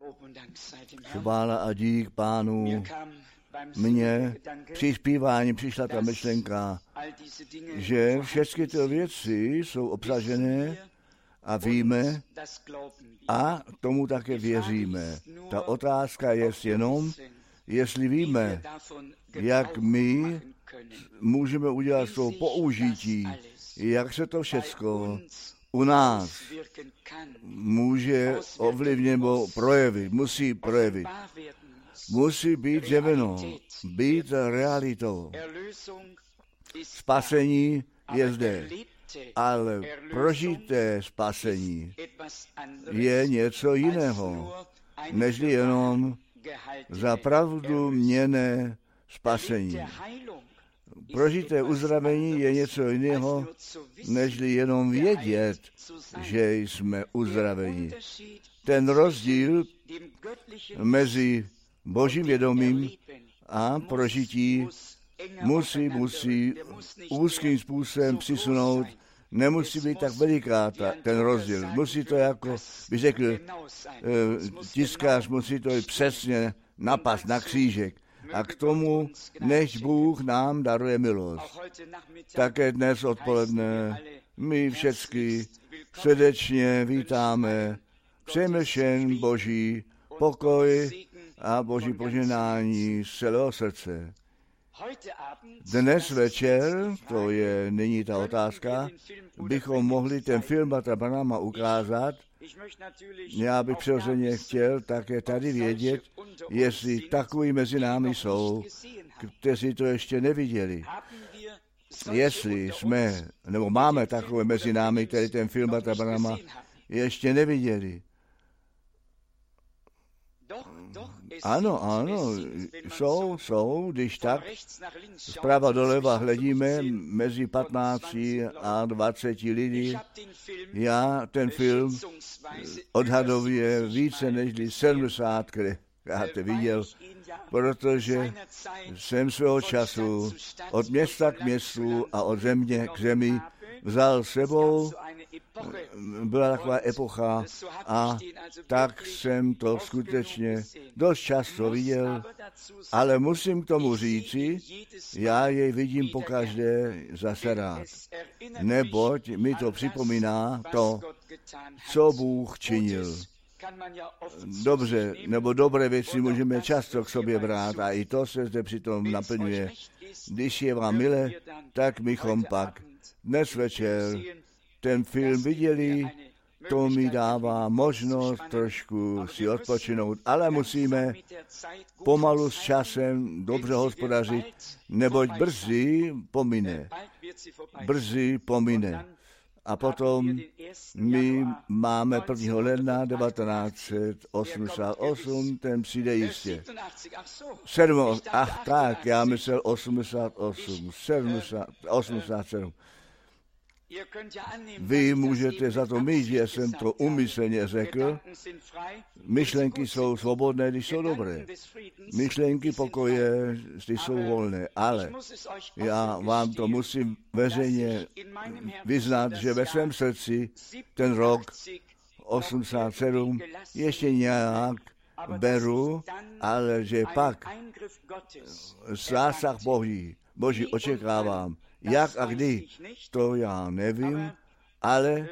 Chvála a dík Pánu. Mně při zpívání přišla ta myšlenka, že všechny ty věci jsou obsažené a víme a tomu také věříme. Ta otázka je jenom, jestli víme, jak my můžeme udělat to použití, jak se to všecko u nás může ovlivnit nebo projevit, musí projevit. Musí být zjeveno, být realitou. Spasení je zde, ale prožité spasení je něco jiného, nežli jenom za pravdu měnné spasení. Prožité uzdravení je něco jiného, nežli jenom vědět, že jsme uzdraveni. Ten rozdíl mezi božím vědomím a prožití musí úzkým způsobem přisunout, nemusí být tak veliká ten rozdíl. Musí to, jako by řekl tiskář, musí to přesně napast na křížek. A k tomu, než Bůh nám daruje milost. Také dnes odpoledne my všechny srdečně vítáme, přejeme všem Boží pokoj a Boží požehnání z celého srdce. Dnes večer, to je nyní ta otázka, bychom mohli ten film Bratra Branhama ukázat. Já bych přirozeně chtěl také tady vědět, jestli takový mezi námi jsou, kteří to ještě neviděli. Jestli jsme, nebo máme takové mezi námi, který ten film Bratra Branhama ještě neviděli. Ano, jsou, když tak zprava doleva hledíme mezi 15 a 20 lidí. Já ten film odhadově více než 70 krát viděl, protože jsem svého času od města k městu a od země k zemi vzal sebou. Byla taková epocha a tak jsem to skutečně dost často viděl, ale musím k tomu říci, já jej vidím pokaždé zase rád, neboť mi to připomíná to, co Bůh činil. Dobře, nebo dobré věci můžeme často k sobě brát a i to se zde přitom naplňuje. Když je vám milé, tak bychom pak dnes večer ten film viděli, to mi dává možnost trošku si odpočinout, ale musíme pomalu s časem dobře hospodařit, neboť brzy pomine. A potom my máme 1. ledna 1988, ten přijde jistě. Já myslel 87. Vy můžete za to mít, že jsem to úmyslně řekl. Myšlenky jsou svobodné, když jsou dobré. Myšlenky pokoje, když jsou volné. Ale já vám to musím veřejně vyznat, že ve svém srdci ten rok 87 ještě nějak beru, ale že pak zásah Boží očekávám. Jak a kdy, to já nevím, ale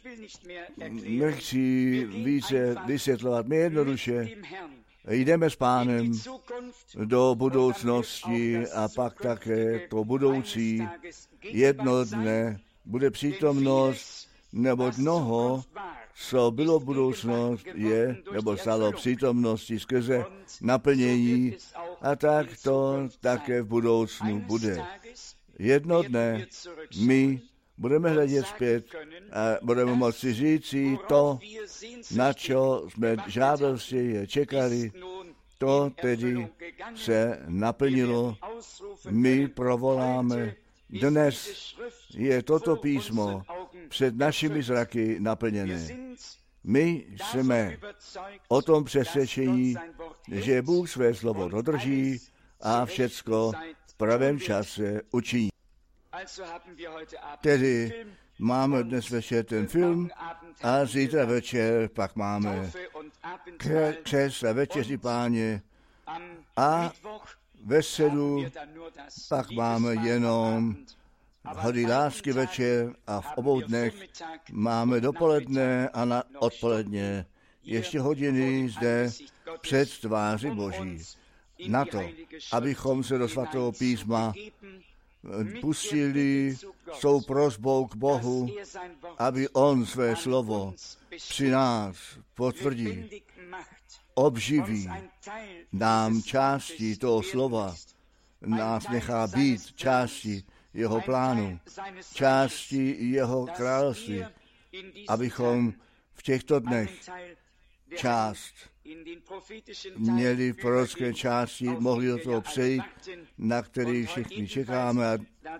nechci více vysvětlovat. My jednoduše jdeme s Pánem do budoucnosti a pak také to budoucí jedno dne bude přítomnost, neboť mnoho, co bylo budoucnost, je, nebo stalo přítomnosti skrze naplnění a tak to také v budoucnu bude. Jedno dne my budeme hledět zpět a budeme moci říci to, na čo jsme žádostivě čekali, to tedy se naplnilo. My provoláme, dnes je toto písmo před našimi zraky naplněné. My jsme o tom přesvědčení, že Bůh své slovo dodrží a všecko v pravém čase učiní. Tedy Máme dnes večer ten film a zítra večer pak máme křest a večeři Páně a ve středu pak máme jenom Hody lásky večer a v obou dnech máme dopoledne a odpoledne ještě hodiny zde před tváří Boží. Na to, abychom se do svatého písma pustili s tou prosbou k Bohu, aby On své slovo při nás potvrdí, obživí, nám části toho slova, nás nechá být části jeho plánu, části jeho království, abychom v těchto dnech část měli v prorocké části, mohli do toho přejít, na který všichni čekáme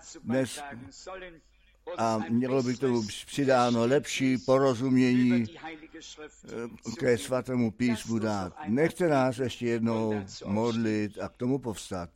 a mělo by k tomu přidáno lepší porozumění ke svatému písmu dát. Nechte nás ještě jednou modlit a k tomu povstat.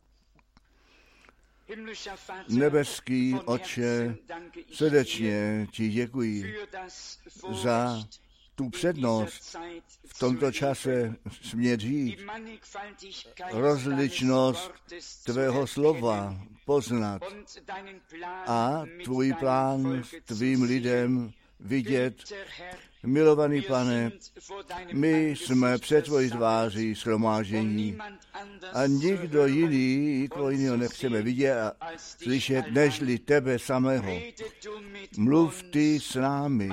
Nebeský Otče, srdečně ti děkuji za tu přednost v tomto čase smět říct, rozličnost tvého slova poznat a tvůj plán tvým lidem vidět. Milovaný Pane, my jsme před tvojí tváří shromáždění a nikdo jiný, nikoho jiného nechceme vidět a slyšet, nežli tebe samého. Mluv ty s námi,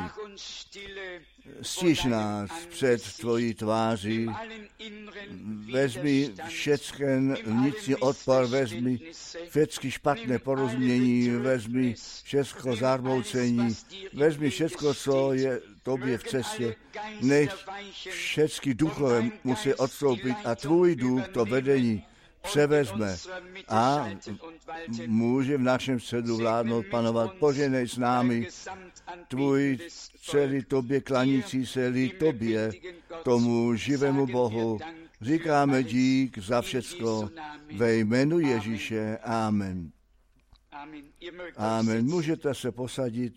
stiž nás před tvojí tváří, vezmi všecken vnitřní odpor, vezmi všechny špatné porozumění, vezmi všechno zarmoucení, vezmi všechno, co je tobě v cestě, nech všechny duchové musí odstoupit a tvůj duch to vedení převezme a může v našem středu vládnout, panovat. Poženej s námi tvůj celý tobě klanící se lid tobě, tomu živému Bohu. Říkáme dík za všecko ve jménu Ježíše. Amen. Amen. Můžete se posadit.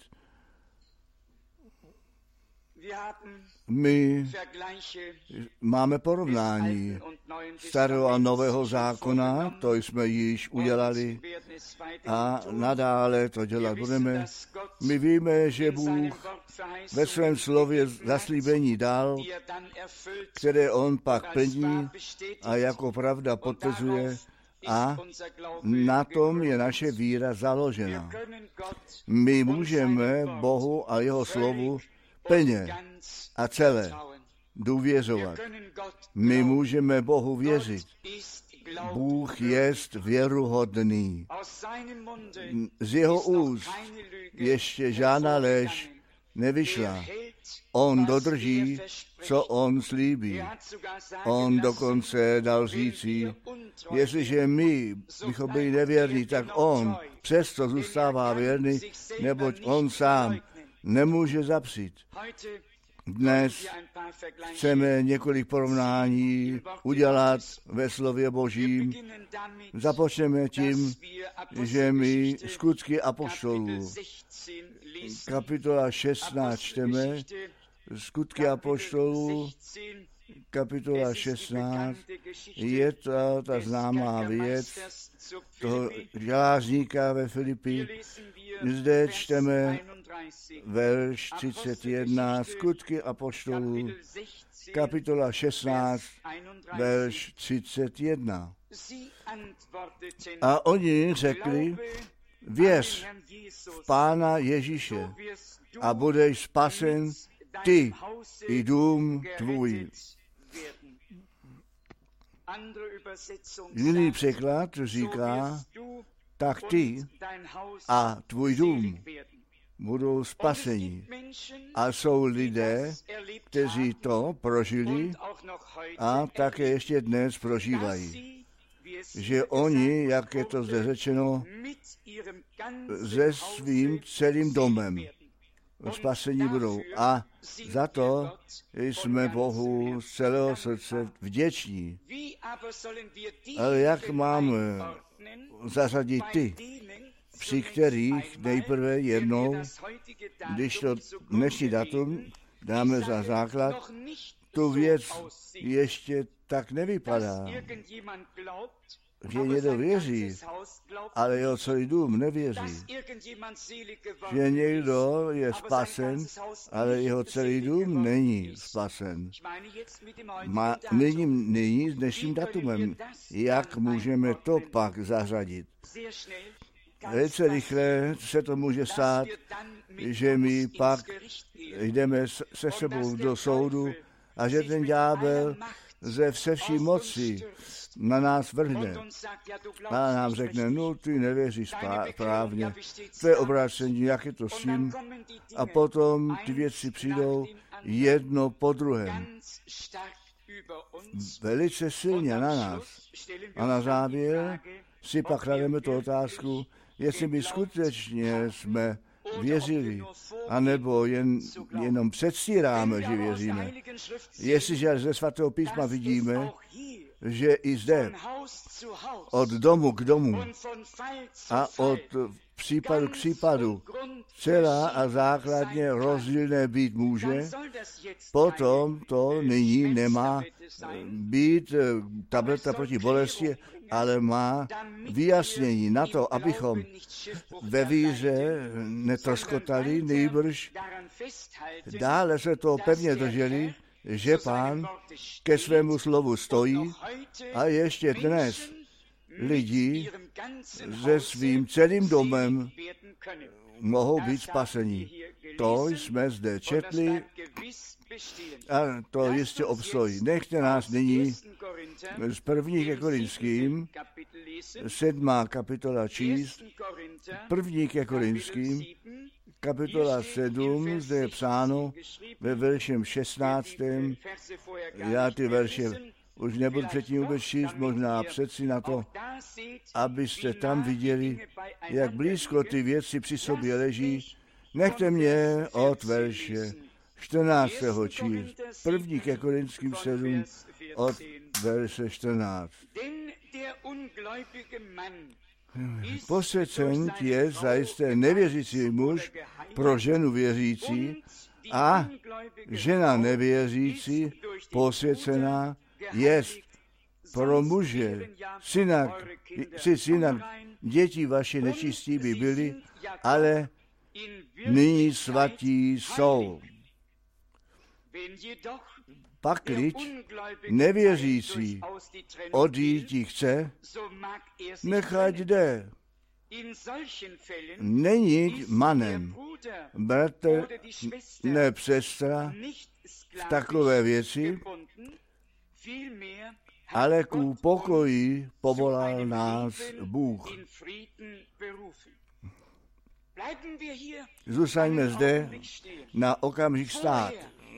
My máme porovnání starého a nového zákona, to jsme již udělali a nadále to dělat budeme. My víme, že Bůh ve svém slově zaslíbení dal, které on pak plní a jako pravda potvrzuje a na tom je naše víra založena. My můžeme Bohu a jeho slovu plně a celé důvěřovat. My můžeme Bohu věřit. Bůh jest věruhodný. Z jeho úst ještě žádná lež nevyšla. On dodrží, co on slíbí. On dokonce dal říci, jestliže my bychom byli nevěrní, tak on přesto zůstává věrný, neboť on sám nemůže zapřít. Dnes chceme několik porovnání udělat ve slově Božím. Započneme tím, že my skutky apoštolů, kapitola 16 čteme, skutky apoštolů, kapitola 16, je to ta známá věc toho želázníka ve Filipi. Zde čteme verš 31, skutky apoštolů, kapitola 16, verš 31. A oni řekli, věř v Pána Ježíše a budeš spasen ty i dům tvůj. Jiný překlad říká, tak ty a tvůj dům budou spaseni. A jsou lidé, kteří to prožili a také ještě dnes prožívají. Že oni, jak je to zde řečeno, se svým celým domem spasení budou. A za to jsme Bohu z celého srdce vděční. Ale jak máme zařadit ty, při kterých nejprve jednou, když to dnešní datum dáme za základ, tu věc ještě tak nevypadá, že někdo věří, ale jeho celý dům nevěří. Že někdo je spasen, ale jeho celý dům není spasen. Nyní s dnešním datumem. Jak můžeme to pak zařadit? Velice rychle se to může stát, že my pak jdeme se sebou do soudu a že ten ďábel ze vše vší moci na nás vrhne. A nám řekne, no ty nevěříš správně, to je obrácení, jak je to s tím. A potom ty věci přijdou jedno po druhém. Velice silně na nás. A na závěr si pak klademe tu otázku, jestli my skutečně jsme věřili, anebo jenom předstíráme, že věříme. Jestliže ze svatého písma vidíme, že i zde od domu k domu a od případu k případu celá a základně rozdílné být může, potom to nyní nemá být tableta proti bolesti, ale má vyjasnění na to, abychom ve víře netroskotali, nejbrž dále se to pevně drželi, že Pán ke svému slovu stojí a ještě dnes lidi se svým celým domem mohou být spaseni. To jsme zde četli a to jistě obstojí. Nechte nás nyní z 1. Korinským, 7. kapitola číst, 1. Korinským, kapitola 7, zde je psáno ve veršem 16. Já ty verše už nebudu předtím vůbec číst, možná přeci na to, abyste tam viděli, jak blízko ty věci při sobě leží. Nechte mě od verše 14. číst. 1. Korinským 7 od verše 14. Posvěcen je zajisté nevěřící muž pro ženu věřící a žena nevěřící posvěcená jest pro muže. Synak, děti vaše nečistí by byly, ale nyní svatí jsou. Pakliť nevěřící odjít chce, nechať jde. Není manem, bratr, ne sestra v takové věci, ale ku pokoji povolal nás Bůh. Zůstaňme zde na okamžik stát.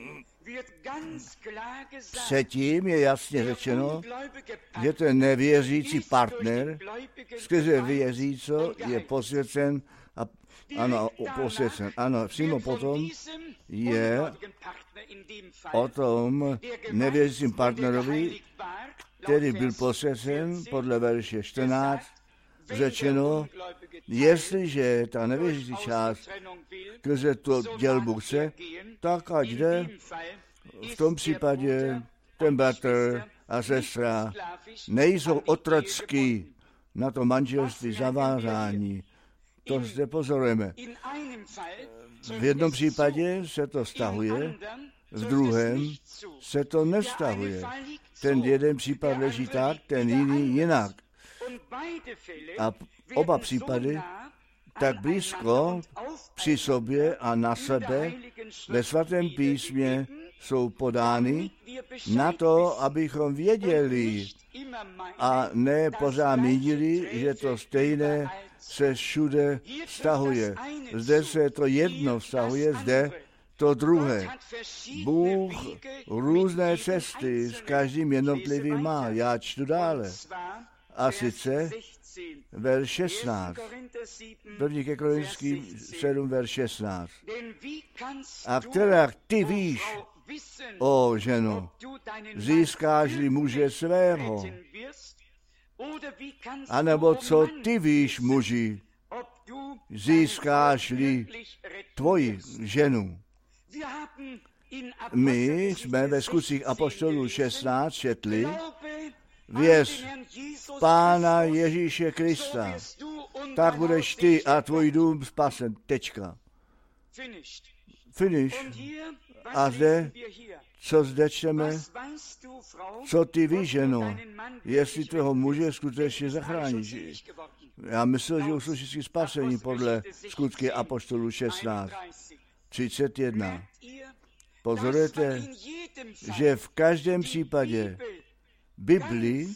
Předtím je jasně řečeno, že ten nevěřící partner skrze věřící je posvěcen a posvěcen. Ano, přímo potom je o tom nevěřícím partnerovi, který byl posvěcen podle verše 14, řečeno, jestliže ta nevěřící část skrze to dělbu chce, tak ať jde. V tom případě ten bratr a sestra nejsou otrocky na to manželství zavázání. To zde pozorujeme. V jednom případě se to vztahuje, v druhém se to nevztahuje. Ten jeden případ leží tak, ten jiný jinak. A oba případy tak blízko při sobě a na sebe ve svatém písmě jsou podány na to, abychom věděli a ne pořád mídili, že to stejné se všude vztahuje. Zde se to jedno vztahuje, zde to druhé. Bůh různé cesty s každým jednotlivým má. Já čtu dále. A sice verš 16. 1. Korinským 7, verš 16. A která ty víš, o ženo, získáš-li muže svého, anebo co ty víš, muži, získáš-li tvoji ženu. My jsme ve Skutcích apoštolů 16 četli, věř Pána Ježíše Krista, tak budeš ty a tvůj dům spasen. Tečka. Finish. A zde, co zde čteme? Co ty víš, ženo, jestli tvého muže skutečně zachráníš? Já myslel, že jsou všichni spasení podle Skutky apoštolů 16, 31. Pozorujete, že v každém případě Bibli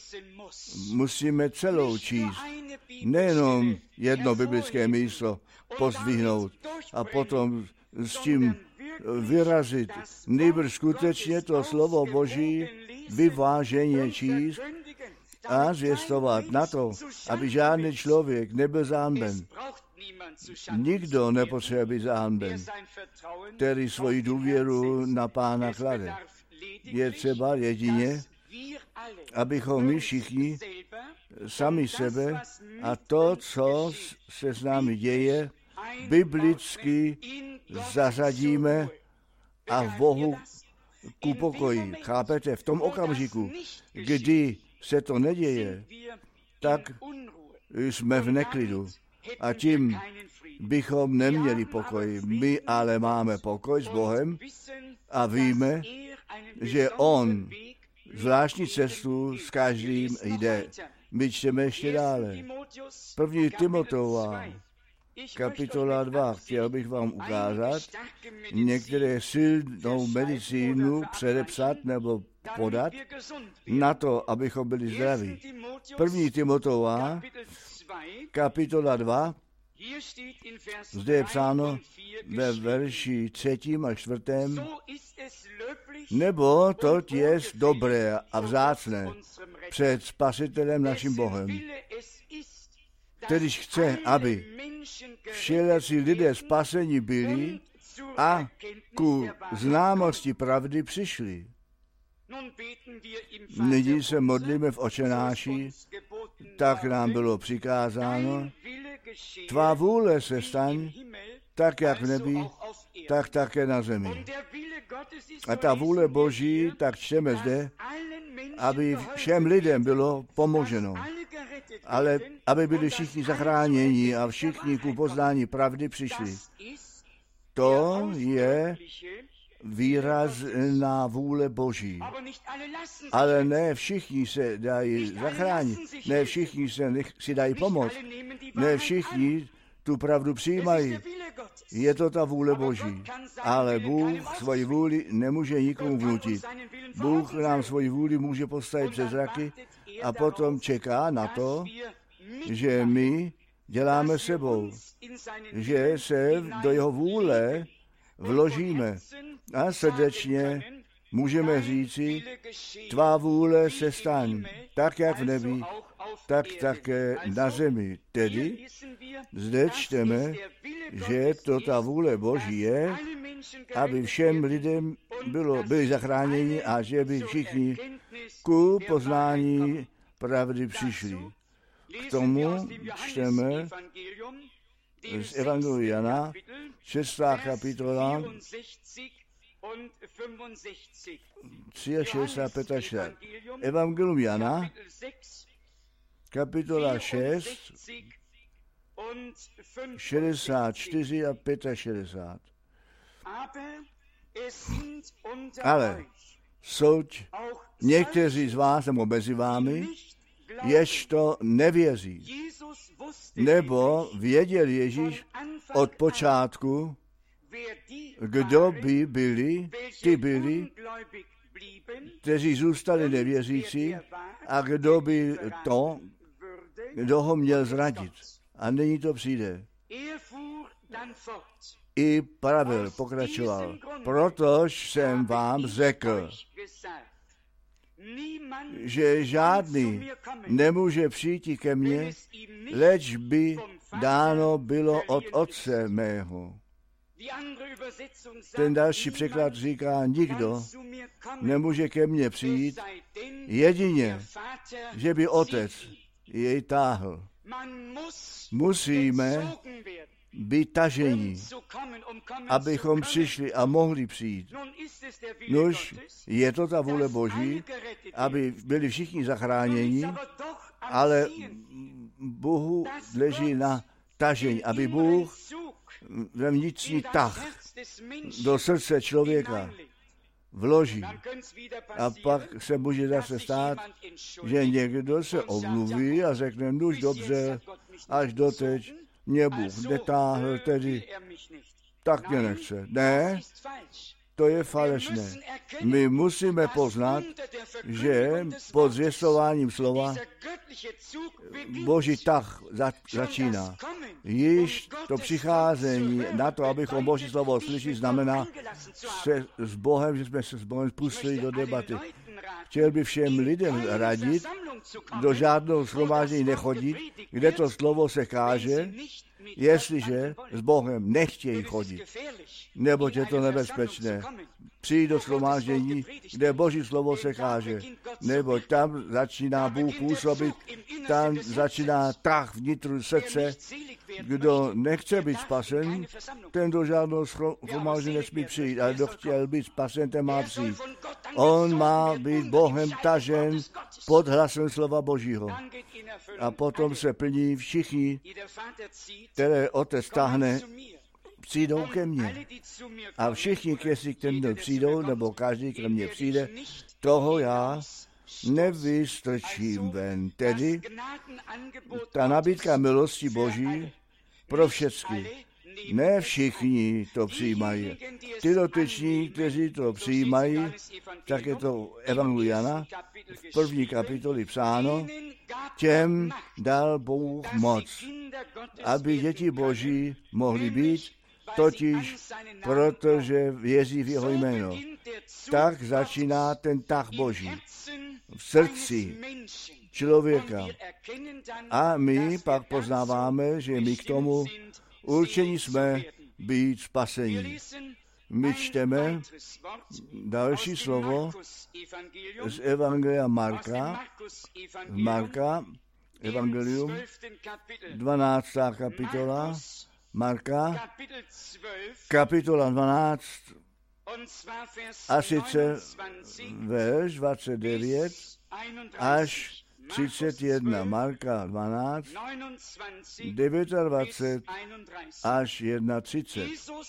musíme celou číst. Nejenom jedno biblické místo pozdvihnout a potom s tím vyrazit. Nýbrž skutečně to slovo Boží vyváženě číst a zvěstovat na to, aby žádný člověk nebyl zahanben. Nikdo nepotřebuje být zahanben, který svoji důvěru na Pána klade. Je třeba jedině, abychom my všichni sami sebe a to, co se s námi děje, biblicky zařadíme a v Bohu ku pokoji. Chápete? V tom okamžiku, kdy se to neděje, tak jsme v neklidu. A tím bychom neměli pokoj. My ale máme pokoj s Bohem a víme, že On zvláštní cestu s každým jde. My čteme ještě dále. 1. Timoteova, kapitola 2. Chtěl bych vám ukázat některé silnou medicínu předepsat nebo podat na to, abychom byli zdraví. 1. Timoteova, kapitola 2. Zde je psáno ve verši 3. a 4. Nebo to je dobré a vzácné před Spasitelem naším Bohem, kterýž chce, aby všelací lidé spaseni byli a ku známosti pravdy přišli. Nyní se modlíme v Otčenáši, tak nám bylo přikázáno, tvá vůle se staň, tak jak v nebi, tak také na zemi. A ta vůle Boží, tak čteme zde, aby všem lidem bylo pomoženo, ale aby byli všichni zachráněni a všichni ku poznání pravdy přišli. To je výrazná vůle Boží. Ale ne všichni se dají zachránit, ne všichni si dají pomoct, ne všichni tu pravdu přijímají. Je to ta vůle Boží. Ale Bůh svoji vůli nemůže nikomu vnutit. Bůh nám svoji vůli může postavit před zraky a potom čeká na to, že my děláme sebou, že se do jeho vůle vložíme a srdečně můžeme říci, tvá vůle se staň, tak jak v nebi, tak také na zemi. Tedy zde čteme, že to ta vůle Boží je, aby všem lidem byli zachráněni a že by všichni ku poznání pravdy přišli. K tomu čteme z Evangelia Jana, 6. kapitola, 63 a 65. Evangelium Jana, kapitola 6, 64 a 65. Ale jsou někteří z vás, nebo mezi vámi, jež to nevěří. Nebo věděl Ježíš od počátku, kdo by byli, kteří zůstali nevěřící, a kdo by to, kdo ho měl zradit. A nyní to přijde. I Pavel pokračoval. Protož jsem vám řekl, že žádný nemůže přijít ke mně, leč by dáno bylo od Otce mého. Ten další překlad říká, nikdo nemůže ke mně přijít, jedině, že by Otec jej táhl. Musíme být tažení, abychom přišli a mohli přijít. Nož je to ta vůle Boží, aby byli všichni zachráněni, ale Bohu leží na tažení, aby Bůh ve vnitřní tah do srdce člověka vloží. A pak se může zase stát, že někdo se omluví a řekne, nuž dobře, až doteď mě Bůh netáhl, tedy tak mě nechce. Ne, to je falešné. My musíme poznat, že pod zvěstováním slova Boží tah začíná. Již to přicházení na to, abychom Boží slovo slyšeli, znamená se s Bohem, že jsme se s Bohem pustili do debaty. Chtěl by všem lidem radit, do žádného shromáždění nechodit, kde to slovo se káže, jestliže s Bohem nechtějí chodit. Neboť je to nebezpečné. Přijít do shromáždění, kde Boží slovo se káže. Neboť tam začíná Bůh působit, tam začíná tah vnitru srdce. Kdo nechce být spasen, ten do žádného shromáždění nesmí přijít. Ale kdo chtěl být spasen, ten má přijít. On má být Bohem tažen pod hlasem slova Božího. A potom se plní všichni, které Otec táhne, přijdou ke mně. A všichni, kteří ke mně přijdou, nebo každý ke mně přijde, toho já nevystrčím ven. Tedy ta nabídka milosti Boží pro všechny. Ne všichni to přijímají. Ty dotyční, kteří to přijímají, tak je to Evangelium Jana, v 1. kapitoli psáno, těm dal Bůh moc, aby děti Boží mohly být, totiž protože věří v jeho jméno. Tak začíná ten tah Boží v srdci člověka. A my pak poznáváme, že my k tomu určení jsme být spasení. My čteme další slovo z Evangelia Marka, Evangelium, 12. kapitola, Marka, kapitola 12, a sice verš 29 až 31, Marka 12, 29 až 31.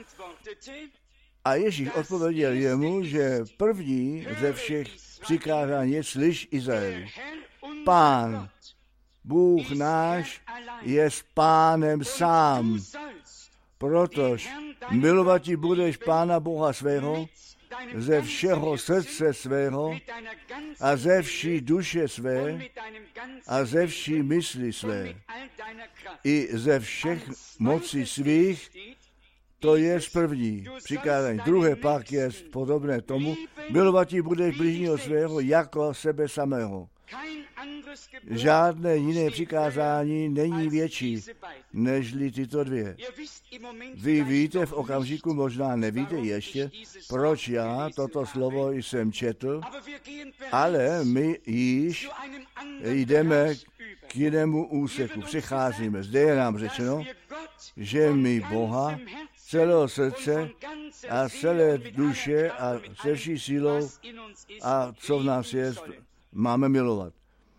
A Ježíš odpověděl jemu, že první ze všech přikázání je slyš Izraeli. Pán, Bůh náš, je Pánem sám, protože milovat budeš Pána Boha svého ze všeho srdce svého a ze vší duše své a ze vší mysli své i ze všech mocí svých. To je první přikázání. Druhé pak je podobné tomu, milovat budeš bližního svého jako sebe samého. Žádné jiné přikázání není větší, nežli tyto dvě. Vy víte v okamžiku, možná nevíte ještě, proč já toto slovo jsem četl, ale my již jdeme k jinému úseku, přicházíme. Zde je nám řečeno, že my Boha celého srdce a celé duše a se vší sílou a co v nás je, máme milovat.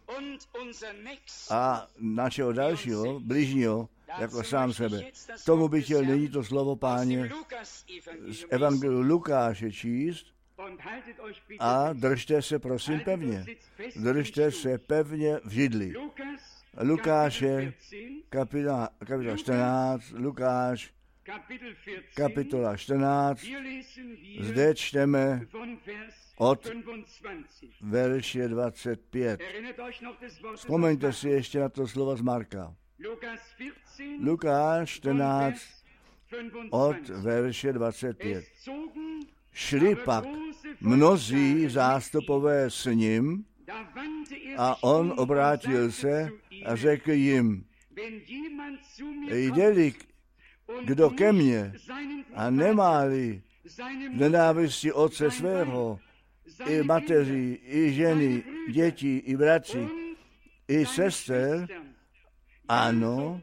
A našeho dalšího, bližního, jako sám sebe. K tomu by chtěl nyní to slovo Páně z Evangeliu Lukáše číst a držte se prosím pevně. Držte se pevně v židli. Lukáše, kapitola 14, Lukáš, kapitola 14, zde čteme od verše 25. Vzpomeňte si ještě na to slovo z Marka. Lukáš 14 od verše 25. Šli pak mnozí zástupové s ním a on obrátil se a řekl jim, jde-li kdo ke mně a nemá-li nenávisti otce svého, i mateří, i ženy, děti, i bratři, i sester, Ano,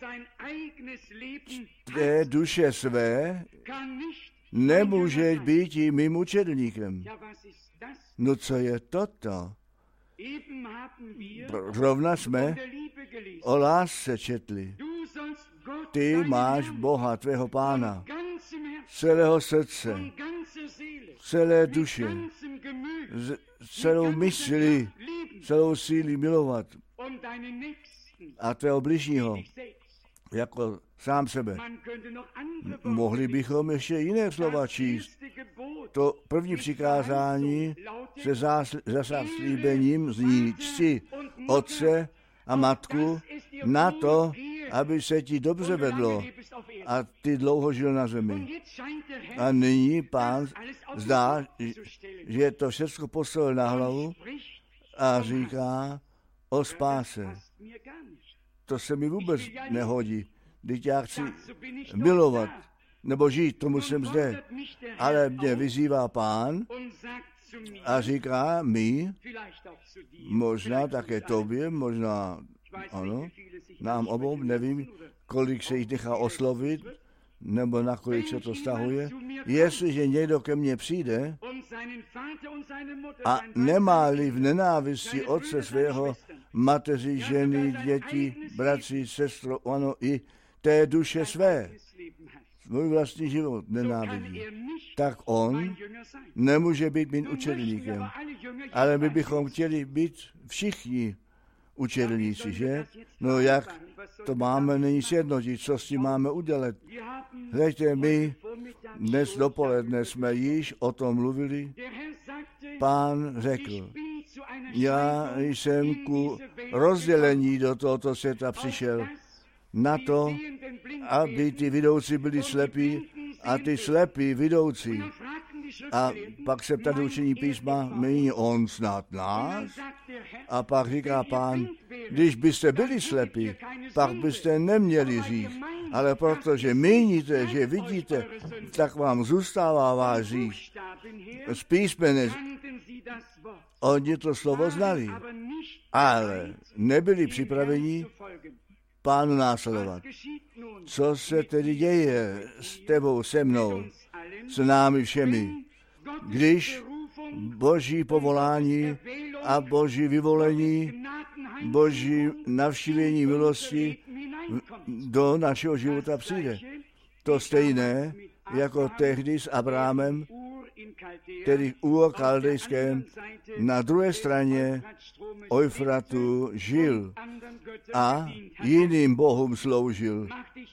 té duše své nemůže být i mým učedníkem. No co je toto? Rovna jsme o lásce četli. Ty máš Boha, tvého Pána, celého srdce, celé duše, celou mysli, celou síli milovat a tvého bližního jako sám sebe. Mohli bychom ještě jiné slova číst. To první přikázání se zaslíbením zní cti otce a matku na to, aby se ti dobře vedlo a ty dlouho žil na zemi. A nyní Pán zdá, že to všechno postavil na hlavu a říká o spáse. To se mi vůbec nehodí. Když já chci milovat nebo žít, tomu jsem zde. Ale mě vyzývá Pán a říká mi, možná také tobě, možná ano, nám obou, nevím, kolik se jich nechá oslovit, nebo na kolik se to stahuje. Jestliže někdo ke mně přijde a nemá-li v nenávisti otce svého, mateři, ženy, děti, bratři, sestro, ano, i té duše své, svůj vlastní život nenávidí, tak on nemůže být mým učedníkem. Ale my bychom chtěli být všichni učedníci, že? No jak to máme nyní sjednotit, co s tím máme udělat? Hleďte, my dnes dopoledne jsme již o tom mluvili. Pán řekl, já jsem ku rozdělení do tohoto světa přišel na to, aby ty vidoucí byli slepí a ty slepí vidoucí. A pak se ptá učení písma, mění on snad nás? A pak říká Pán, když byste byli slepí, pak byste neměli říct. Ale protože míníte, že vidíte, tak vám zůstává váš říct. Z písmene oni to slovo znali, ale nebyli připraveni Pánu následovat. Co se tedy děje s tebou, se mnou, s námi všemi, když Boží povolání a Boží vyvolení, Boží navštívení milosti do našeho života přijde. To stejné, jako tehdy s Abrahamem, tedy Ur Kaldejském, na druhé straně Eufratu žil a jiným bohům sloužil.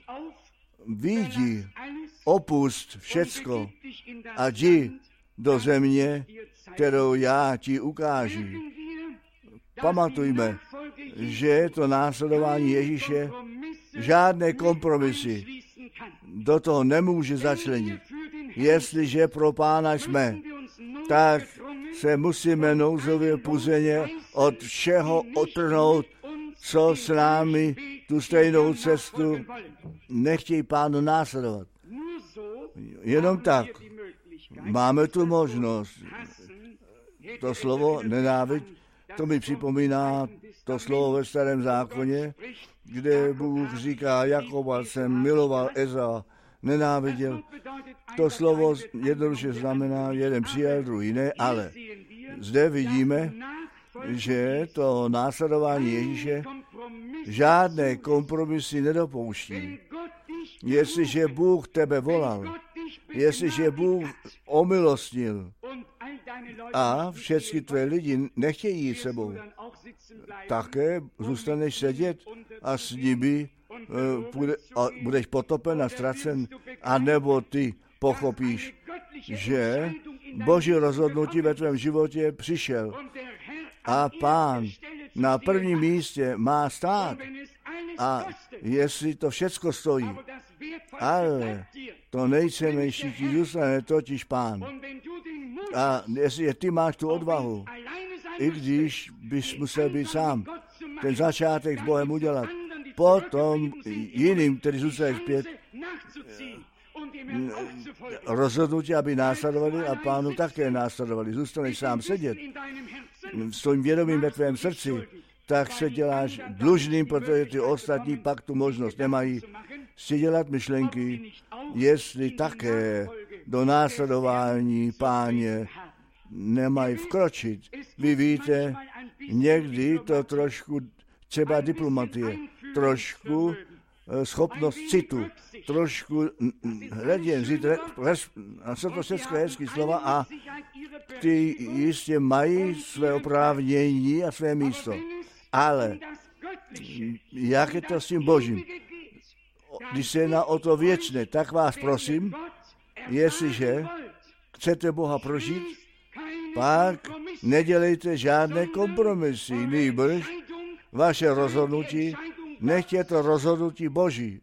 Vidí, opust všecko a jdi do země, kterou já ti ukážu. Pamatujme, že to následování Ježíše žádné kompromisy do toho nemůže začlenit. Jestliže pro Pána jsme, tak se musíme nouzově puzeně od všeho otrhnout, co s námi tu stejnou cestu nechtějí Pánu následovat. Jenom tak máme tu možnost. To slovo nenávist, to mi připomíná to slovo ve Starém zákoně, kde Bůh říká, Jakoba jsem miloval, Ezau nenáviděl. To slovo jednoduše znamená, jeden přijal, druhý ne, ale zde vidíme, že to následování Ježíše žádné kompromisy nedopouští. Jestliže Bůh tebe volal, jestliže Bůh omilostnil a všechny tvé lidi nechtějí jít sebou, také zůstaneš sedět a s nimi budeš potopen a ztracen, anebo ty pochopíš, že Boží rozhodnutí ve tvém životě přišel a Pán na prvním místě má stát. A jestli to všecko stojí, ale to nejcennější ti zůstane totiž Pán. A jestli ty máš tu odvahu, i když bys musel být sám, ten začátek s Bohem udělat, potom jiným, který zůstane zpět, rozhodnutí, aby následovali a Pánu také následovali. Zůstaneš sám sedět s tvým vědomím ve tvém srdci, tak se děláš dlužným, protože ty ostatní pak tu možnost nemají si dělat myšlenky, jestli také do následování Páně nemají vkročit. Vy víte, někdy to trošku třeba diplomatie, trošku schopnost citu, trošku hleděn, jsou to všechno hezký slova a ty jistě mají své oprávnění a své místo. Ale jak je to s tím Božím? Když se jedná o to věčné, tak vás prosím, jestliže chcete Boha prožít, pak nedělejte žádné kompromisy, nýbrž vaše rozhodnutí, nech je to rozhodnutí Boží.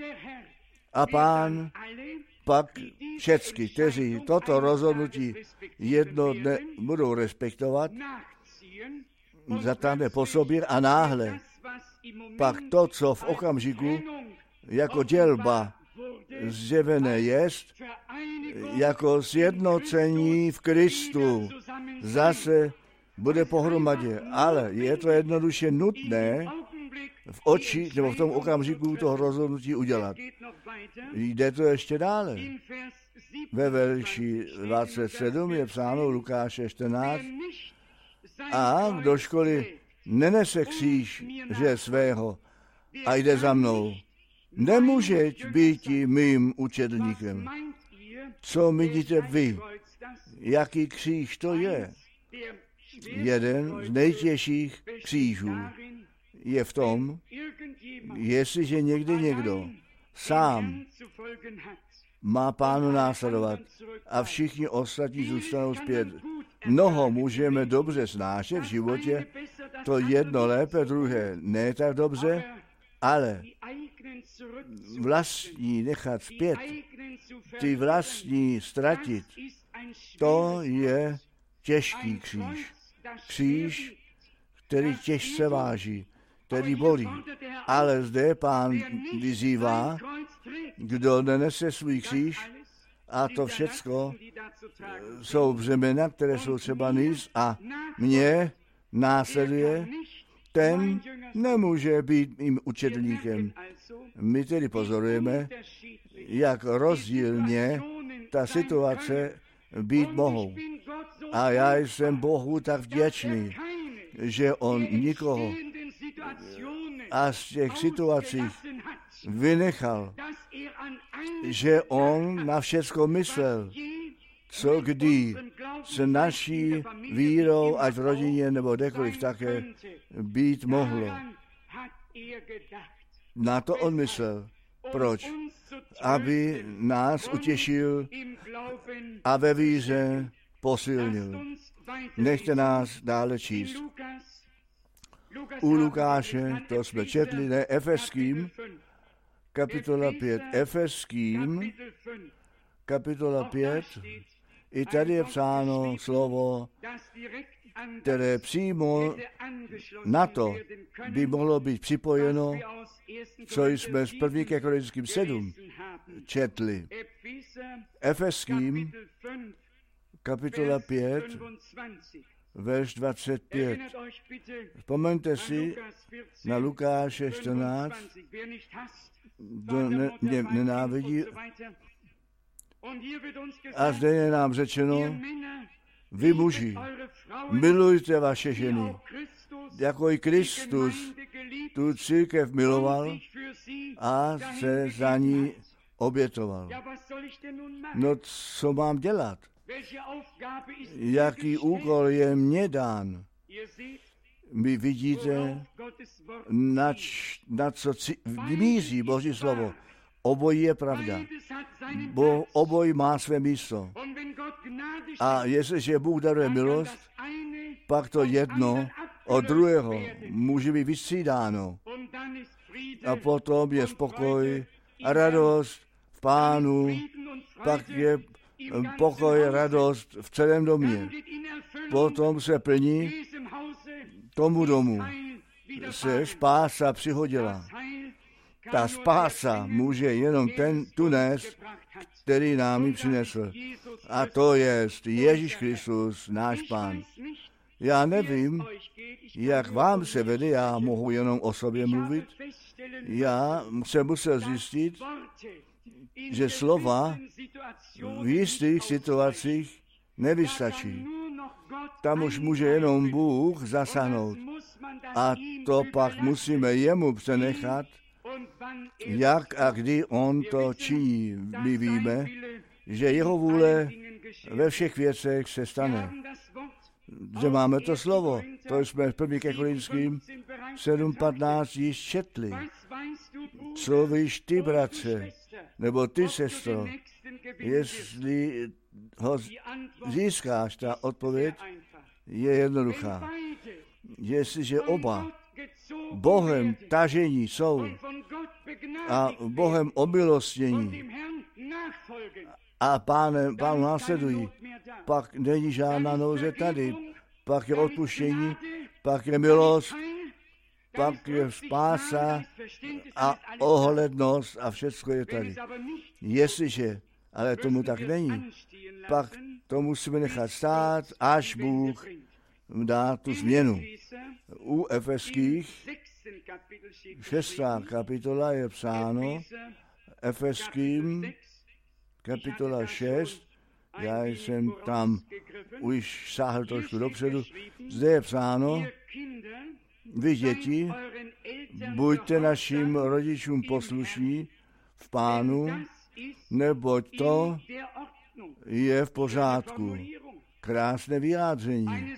A Pán pak všecky, kteří toto rozhodnutí jedno dne budou respektovat, zatáhne po sobě a náhle pak to, co v okamžiku jako dělba zjevené jest, jako sjednocení v Kristu, zase bude pohromadě. Ale je to jednoduše nutné v oči, nebo v tom okamžiku toho rozhodnutí udělat. Jde to ještě dále. Ve verši 27 je psáno Lukáše 14. A do školy nenese kříž, že svého, a jde za mnou. Nemůžeš být mým učedníkem. Co myslíte vy? Jaký kříž to je? Jeden z nejtěžších křížů je v tom, jestliže někdo sám má Pánu následovat a všichni ostatní zůstanou zpět. Mnoho můžeme dobře snášet v životě, to jedno lépe, druhé ne tak dobře, ale vlastní nechat zpět, ty vlastní ztratit, to je těžký kříž. Kříž, který těžce váží, který bolí. Ale zde Pán vyzývá, kdo nenese svůj kříž, a to všecko jsou břemena, které jsou třeba nést a mě následuje, ten nemůže být mým učedníkem. My tedy pozorujeme, jak rozdílně ta situace být mohou. A já jsem Bohu tak vděčný, že on nikoho a z těch situací vynechal, že on na všecko myslel, co kdy s naší vírou, ať v rodině nebo kdekoliv také, být mohlo. Na to on myslel. Proč? Aby nás utěšil a ve víře posilnil. Nechte nás dále číst. U Lukáše, to jsme četli, ne, Efeským, kapitola 5. Efeským, kapitola 5. I tady je psáno slovo, které přímo na to by mohlo být připojeno, co jsme z 1. Korinským 7 četli. Efeským, kapitola 5, verš 25. Vzpomeňte si na Lukáše 14, kdo mě nenávidí. A zde je nám řečeno, vy muži, milujte vaše ženy, jako i Kristus tu církev miloval a se za ní obětoval. No co mám dělat? Jaký úkol je mně dán? Vy vidíte, na co míří Boží slovo. Obojí je pravda. Obojí má své místo. A jestliže Bůh daruje milost, pak to jedno od druhého může být vystřídáno. A potom je spokoj a radost v Pánu, pak je pokoj, radost v celém domě. Potom se plní tomu domu. Se spása přihodila. Ta spása může jenom ten tu nést, který nám ji přinesl. A to je Ježíš Kristus, náš Pán. Já nevím, Jak vám se vede, já mohu jenom o sobě mluvit. Já jsem musel zjistit, že slova v jistých situacích nevystačí. Tam už může jenom Bůh zasáhnout. A to pak musíme jemu přenechat, jak a kdy on to činí. My víme, že jeho vůle ve všech věcech se stane. Že máme to slovo, to jsme v 1. Korinským 7:15 již četli. Co víš ty, bratře, nebo ty, sestro, jestli ho získáš, ta odpověď je jednoduchá. Jestliže oba Bohem tažení jsou a Bohem omilostnění a pánu následují, pak není žádná nouze tady, pak je odpuštění, pak je milost, pak je spása a ohlednost a všechno je tady. Jestliže ale tomu tak není, pak to musíme nechat stát, až Bůh dá tu změnu. U Efeských 6. kapitola je psáno, Efeským kapitola 6, já jsem tam už sáhl trošku dopředu, zde je psáno, vy děti, buďte našim rodičům poslušní v Pánu, neboť to je v pořádku. Krásné vyjádření.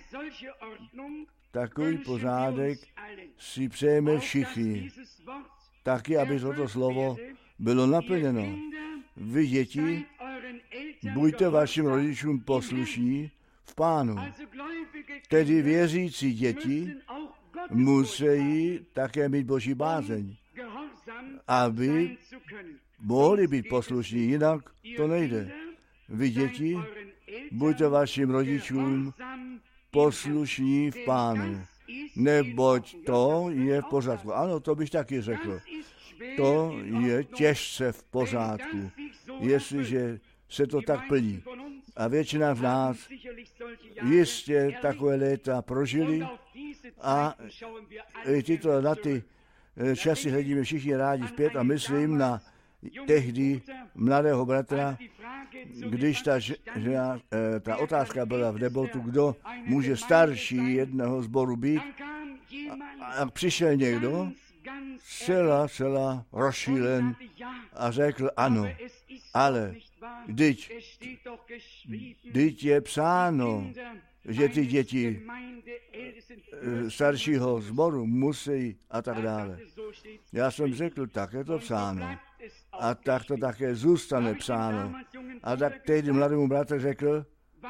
Takový pořádek si přejeme všichni. Taky, aby toto slovo bylo naplněno. Vy děti, buďte vašim rodičům poslušní v Pánu. Tedy věřící děti musí také mít Boží bázeň, aby mohli být poslušní, jinak to nejde. Vy děti, buďte vašim rodičům poslušní v Pánu, neboť to je v pořádku. Ano, to bych taky řekl. To je těžce v pořádku, jestliže se to tak plní. A většina z nás jistě takové léta prožili a na ty časy hledíme všichni rádi zpět a myslím na tehdy mladého bratra, když ta otázka byla v debotu, kdo může starší jednoho sboru být, a přišel někdo celá rozšílen a řekl ano, ale vždyť je psáno, že ty děti staršího sboru musí a tak dále. Já jsem řekl, tak je to psáno. A tak to také zůstane psáno. A tak tehdy mladému bratru řekl,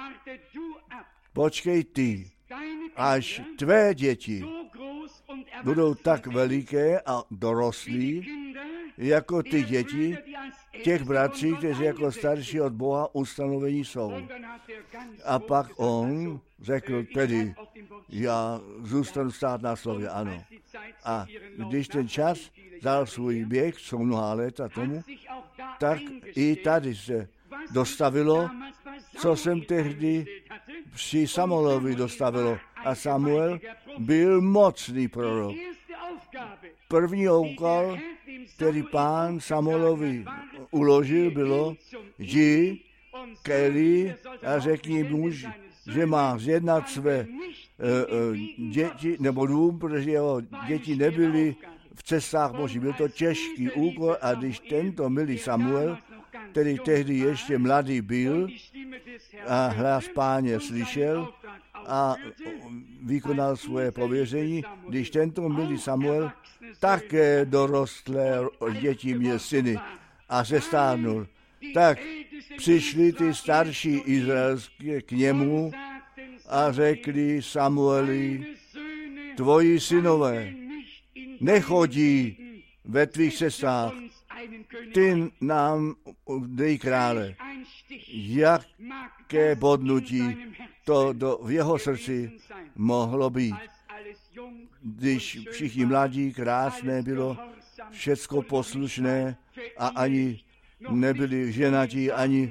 počkej ty, až tvé děti budou tak veliké a dorostlí, jako ty děti těch bratří, kteří jako starší od Boha ustanovení jsou. A pak on řekl, tedy já zůstanu stát na slově, ano. A když ten čas dal svůj běh, jsou mnoha léta tomu, tak i tady se dostavilo, co jsem tehdy při Samuelovi dostavilo. A Samuel byl mocný prorok. První úkol, který pán Samuelovi uložil, bylo, jdi k Eli a řekni mu, že má zjednat své děti nebo dům, protože jeho děti nebyly v cestách Boží. Byl to těžký úkol a když tento milý Samuel, který tehdy ještě mladý byl a hlas Páně slyšel a vykonal svoje pověření, když tento milý Samuel také dorostlé děti měl syny a se stárnul, tak přišli ty starší izraelské k němu a řekli Samueli, tvoji synové nechodí ve tvých cestách, ty nám dej krále. Jaké bodnutí to v jeho srdci mohlo být, když všichni mladí, krásné bylo, všecko poslušné a ani nebyli ženatí, ani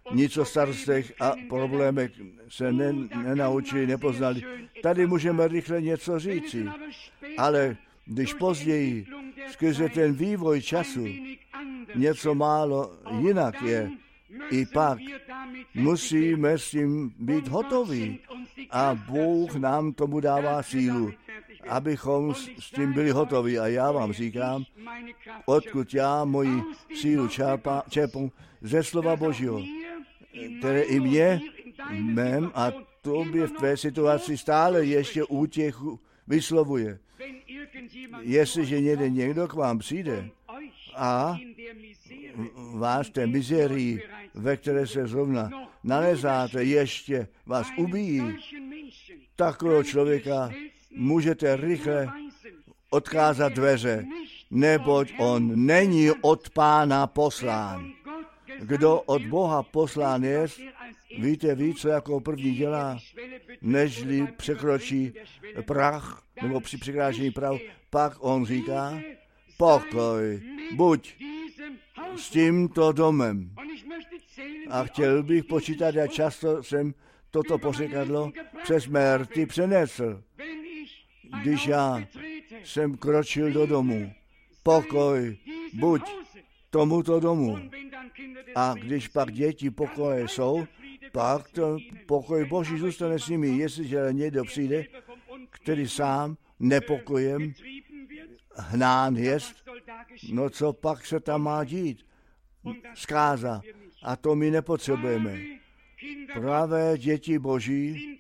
nic o starostech a problémech se nenaučili, nepoznali. Tady můžeme rychle něco říci, ale když později skrze ten vývoj času něco málo jinak je, i pak musíme s tím být hotoví a Bůh nám tomu dává sílu, abychom s tím byli hotoví. A já vám říkám, odkud já moji sílu čerpám ze slova Božího, které i mě, mém a tobě v tvé situaci stále ještě útěchu vyslovuje. Jestliže někdo k vám přijde a vás v té mizerii, ve které se zrovna nalezáte, ještě vás ubíjí, takového člověka můžete rychle odkázat dveře, neboť on není od Pána poslán. Kdo od Boha poslán je, víte víc, co jako první dělá, nežli překročí prach, nebo při překráčení prahu, pak on říká, pokoj, buď s tímto domem. A chtěl bych počítat, jak často jsem toto pořekadlo přes mé rty přenesl. Když já jsem kročil do domu, pokoj, buď tomuto domu. A když pak děti pokoje jsou, pak to pokoj Boží zůstane s nimi. Jestliže někdo přijde, který sám nepokojem hnán jest, no co pak se tam má dít? Zkáza. A to my nepotřebujeme. Pravé děti Boží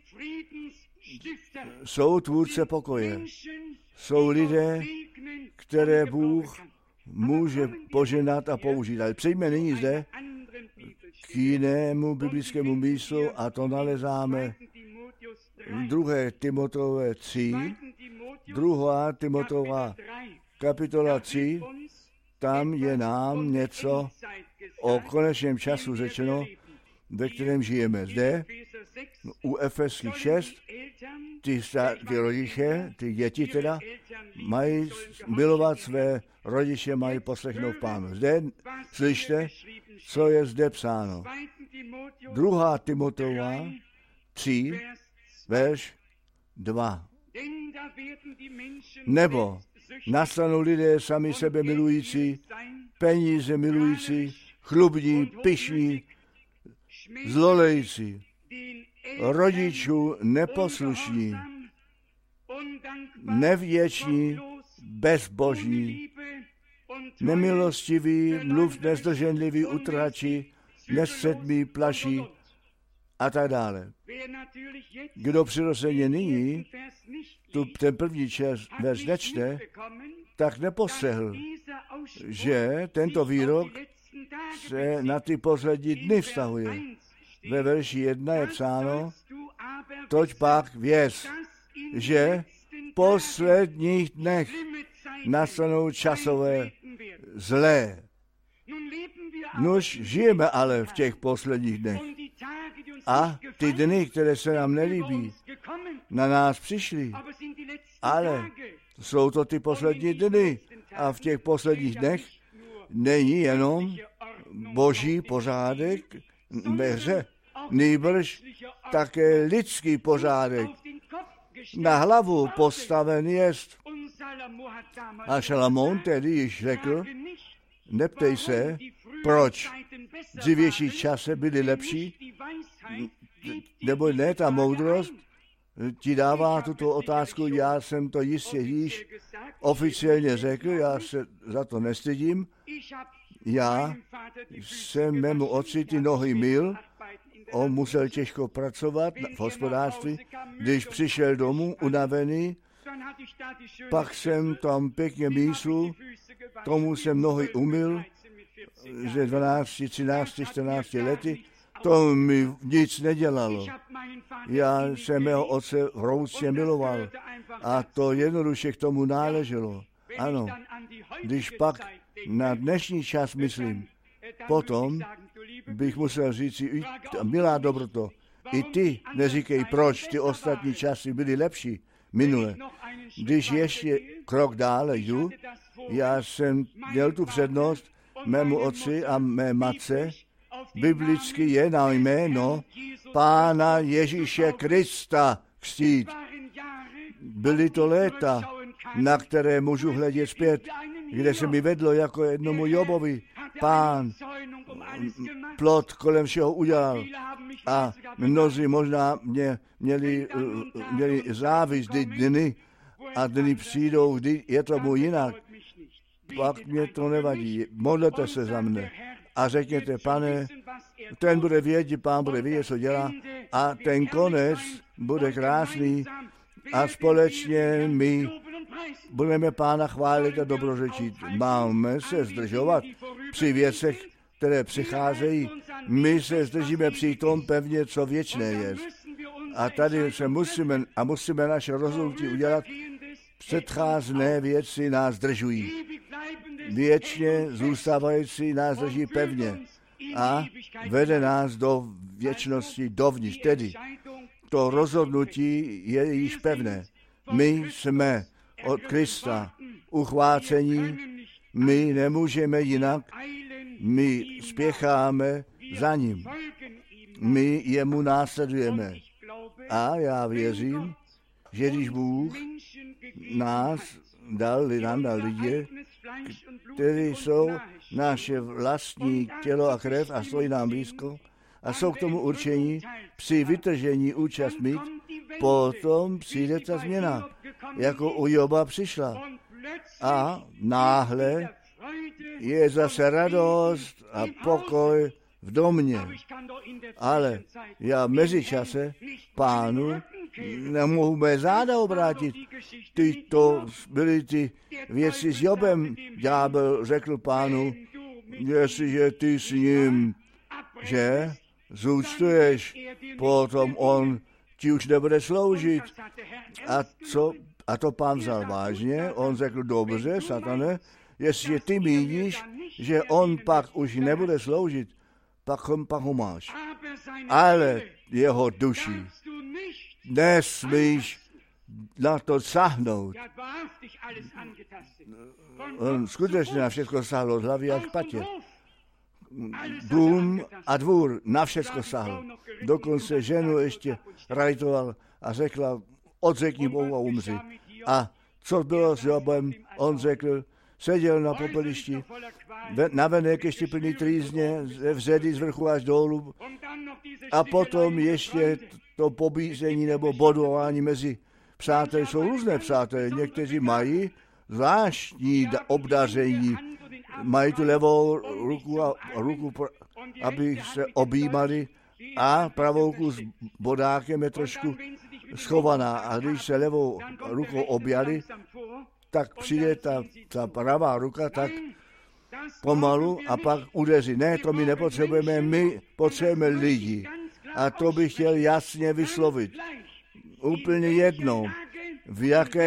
jsou tvůrce pokoje. Jsou lidé, které Bůh může poženat a použít. Ale přejďme nyní zde k jinému biblickému místu a to nalezáme v 2. Timoteové 3, 2. Timoteova kapitola 3, tam je nám něco o konečném času řečeno, ve kterém žijeme. Zde u Efeských 6 ty rodiče, ty děti teda, mají milovat své rodiče, mají poslechnout Pánu. Zde slyšte, co je zde psáno. 2. Timoteova 3, verš 2. Nebo nastanou lidé sami sebe milující, peníze milující, chlubní, pyšní, zlolející, rodičů neposlušní, nevděční, bezbožní, nemilostiví, nezdrženliví, utrači, nestřední, plaší a tak dále. Kdo přirozeně nyní ten první verš nečte, tak nepostřehl, že tento výrok se na ty poslední dny vztahuje. Ve verši 1 je psáno, toť pak věz, že v posledních dnech nastanou časové zlé. Nuž žijeme ale v těch posledních dnech. A ty dny, které se nám nelíbí, na nás přišly. Ale jsou to ty poslední dny. A v těch posledních dnech není jenom boží pořádek ve hře, nýbrž také lidský pořádek. Na hlavu postaven jest. A Šalamón tedy již řekl, neptej se, proč dřívější časy byly lepší, nebo ne, ta moudrost ti dává tuto otázku, já jsem to jistě již oficiálně řekl, já se za to nestydím, já jsem mému otci ty nohy myl, on musel těžko pracovat v hospodářství, když přišel domů unavený, pak jsem tam pěkně mísu, tomu jsem nohy umyl, ze 12, 13, 14 lety, to mi nic nedělalo. Já jsem mého otce vroucně miloval a to jednoduše k tomu náleželo. Ano, když pak na dnešní čas myslím, potom bych musel říct, milá dobroto, i ty neříkej, proč ty ostatní časy byly lepší minule. Když ještě krok dále jdu, já jsem měl tu přednost mému otci a mé matce biblicky je na jméno Pána Ježíše Krista křtít. Byly to léta, na které můžu hledět zpět, kde se mi vedlo jako jednomu Jobovi. Pán plot kolem všeho udělal a mnozí možná měli závist dny a dny přijdou, kdy je tomu jinak. Pak mě to nevadí. Modlete se za mne a řekněte, Pane, ten bude vědět, Pán bude vědět, co dělá a ten konec bude krásný a společně my budeme Pána chválit a dobrořečit. Máme se zdržovat při věcech, které přicházejí. My se zdržíme při tom pevně, co věčné je. A tady se musíme naše rozhodnutí udělat. Předcházné věci nás zdržují. Věčně zůstávající nás drží pevně a vede nás do věčnosti dovnitř. Tedy to rozhodnutí je již pevné. My jsme od Krista uchvácení, my nemůžeme jinak, my spěcháme za ním, my jemu následujeme. A já věřím, že když Bůh nám dal lidi, kteří jsou naše vlastní tělo a krev a stojí nám blízko a jsou k tomu určení při vytržení účast mít, potom přijde ta změna, jako u Joba přišla. A náhle je zase radost a pokoj v domě. Ale já v mezičase Pánu nemohu mé záda obrátit. To byly ty věci s Jobem. Ďábel řekl Pánu, jestliže ty s ním, že zúčtuješ, potom on ti už nebude sloužit. A to Pán vzal vážně. On řekl, dobře, Satane, jestliže ty míníš, že on pak už nebude sloužit, pak ho máš. Ale jeho duši nesmíš na to sáhnout. On skutečně na všechno sáhl od hlavy až k patě. Dům a dvůr na všechno sáhl. Dokonce ženu ještě rajtoval a řekla, odřekni Bohu a umři. A co bylo s Jobem? On řekl, seděl na popelišti, navenek ještě plný trýzně, vzedy z vrchu až dolů a potom ještě to pobízení nebo bodování mezi přáteli. Jsou různé přátelé, někteří mají zvláštní obdaření, mají tu levou ruku, aby se objímali a pravou ruku s bodákem je trošku schovaná a když se levou rukou objali, tak přijde ta pravá ruka tak pomalu a pak udeří. Ne, to my nepotřebujeme, my potřebujeme lidi. A to bych chtěl jasně vyslovit. Úplně jedno, v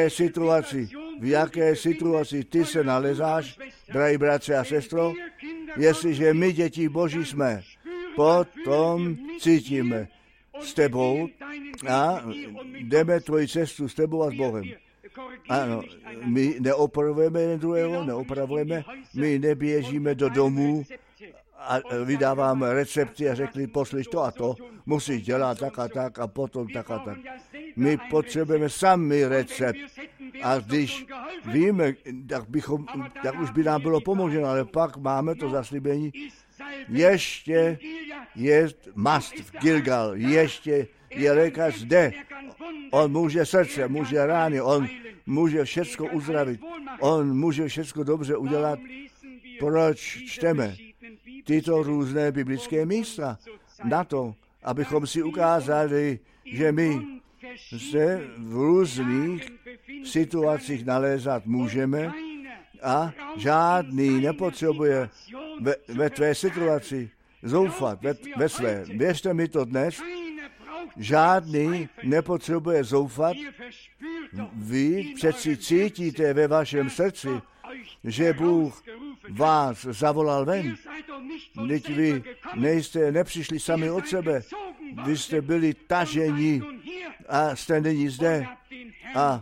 jaké situaci ty se nalezáš, drahí bratři a sestro, jestliže my děti Boží jsme, potom cítíme s tebou a jdeme tvoji cestu s tebou a s Bohem. Ano, my neopravujeme jeden druhého, my neběžíme do domů a vydáváme recepty a řekli, poslyš to a to, musíš dělat tak a potom tak a tak. My potřebujeme sami recept a když víme, tak už by nám bylo pomoženo, ale pak máme to zaslíbení, ještě je mast v Gilgal, ještě je lékař zde. On může srdce, může rány, on může všecko uzdravit, on může všecko dobře udělat. Proč čteme tyto různé biblické místa? Na to, abychom si ukázali, že my se v různých situacích nalézat můžeme a žádný nepotřebuje ve tvé situaci zoufat, ve své. Věřte mi to dnes, žádný nepotřebuje zoufat. Vy přeci cítíte ve vašem srdci, že Bůh vás zavolal ven. Vždyť vy nepřišli sami od sebe. Vy jste byli taženi a jste nyní zde. A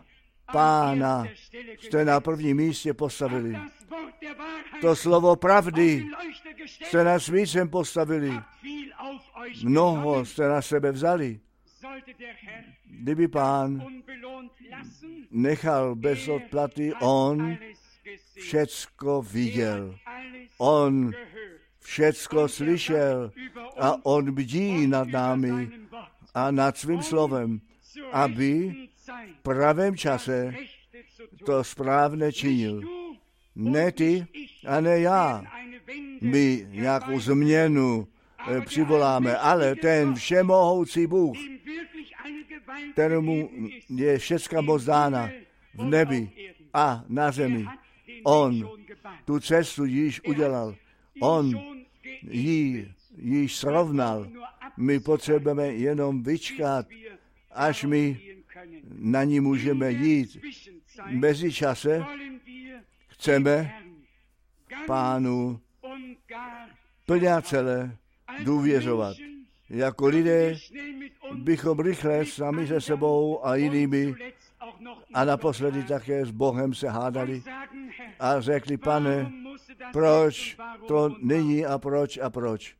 Pána jste na prvním místě postavili. To slovo pravdy jste na svícem postavili. Mnoho jste na sebe vzali. Kdyby Pán nechal bez odplaty, on všecko viděl. On všecko slyšel a on bdí nad námi a nad svým slovem, aby v pravém čase to správné činil. Ne ty a ne já. My nějakou změnu přivoláme, ale ten všemohoucí Bůh, kterému je všecka moc dána v nebi a na zemi. On tu cestu již udělal. On ji již srovnal. My potřebujeme jenom vyčkat, až my na ní můžeme jít. V mezičase chceme Pánu plně a celé důvěřovat. Jako lidé bychom rychle sami se sebou a jinými a naposledy také s Bohem se hádali a řekli, Pane, proč to není a proč a proč.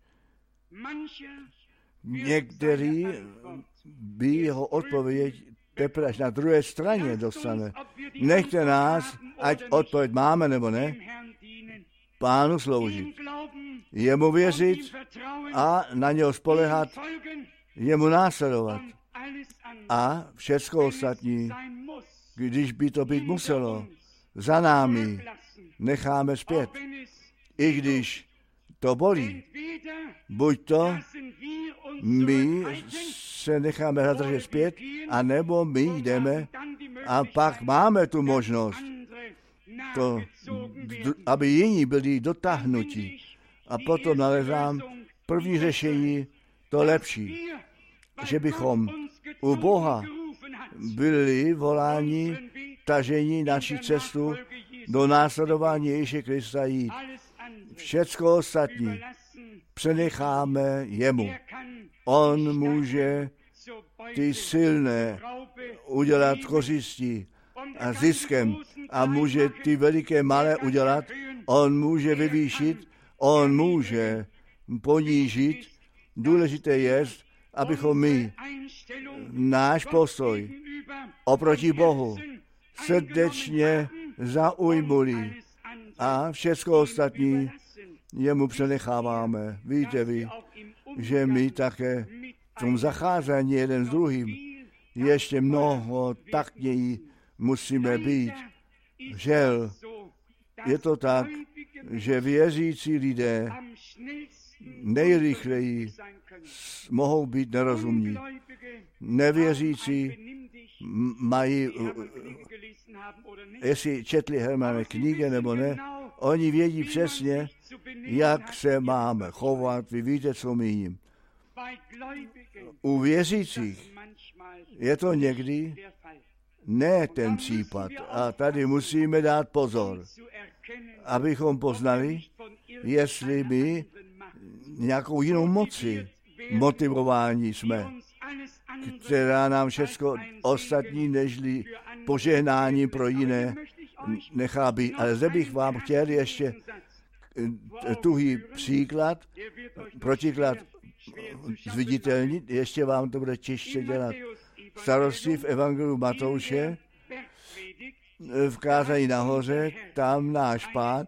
Některý by jeho odpověď teprve až na druhé straně dostane. Nechte nás, ať odpověď máme nebo ne, Pánu sloužit. Jemu věřit a na něho spolehat, jemu následovat. A všecko ostatní, když by to být muselo, za námi necháme zpět. I když to bolí, buď to my se necháme zadržet zpět, anebo my jdeme a pak máme tu možnost, to, aby jiní byli dotáhnuti. A potom nalezám první řešení, to lepší, že bychom u Boha byli voláni, tažení naší cestu do následování Ježíše Krista jít. Všecko ostatní přenecháme jemu. On může ty silné udělat kořistí a ziskem a může ty veliké malé udělat. On může vyvýšit, on může ponížit. Důležité je, abychom my náš postoj oproti Bohu srdečně zaujmuli a všecko ostatní jemu přenecháváme. Víte vy, že my také v tom zacházení jeden s druhým ještě mnoho taktněji musíme být. Žel, je to tak, že věřící lidé nejrychleji mohou být nerozumní. Nevěřící mají, jestli četli Hermane knihy nebo ne, oni vědí přesně, jak se máme chovat. Vy víte, co míním. U věřících je to někdy ne ten případ. A tady musíme dát pozor, abychom poznali, jestli my nějakou jinou moci motivování jsme, která nám všechno ostatní nežli požehnání pro jiné nechá být. Ale zde bych vám chtěl ještě tuhý příklad, protiklad zviditelnit, ještě vám to bude těžce dělat. Starosti v Evangeliu Matouše, v kázání nahoře, tam náš Pán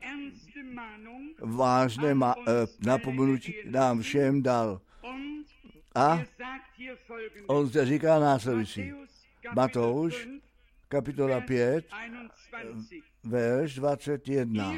vážné napomenutí nám všem dal. A on zde říká následující. Matouš, kapitola 5, verš 21.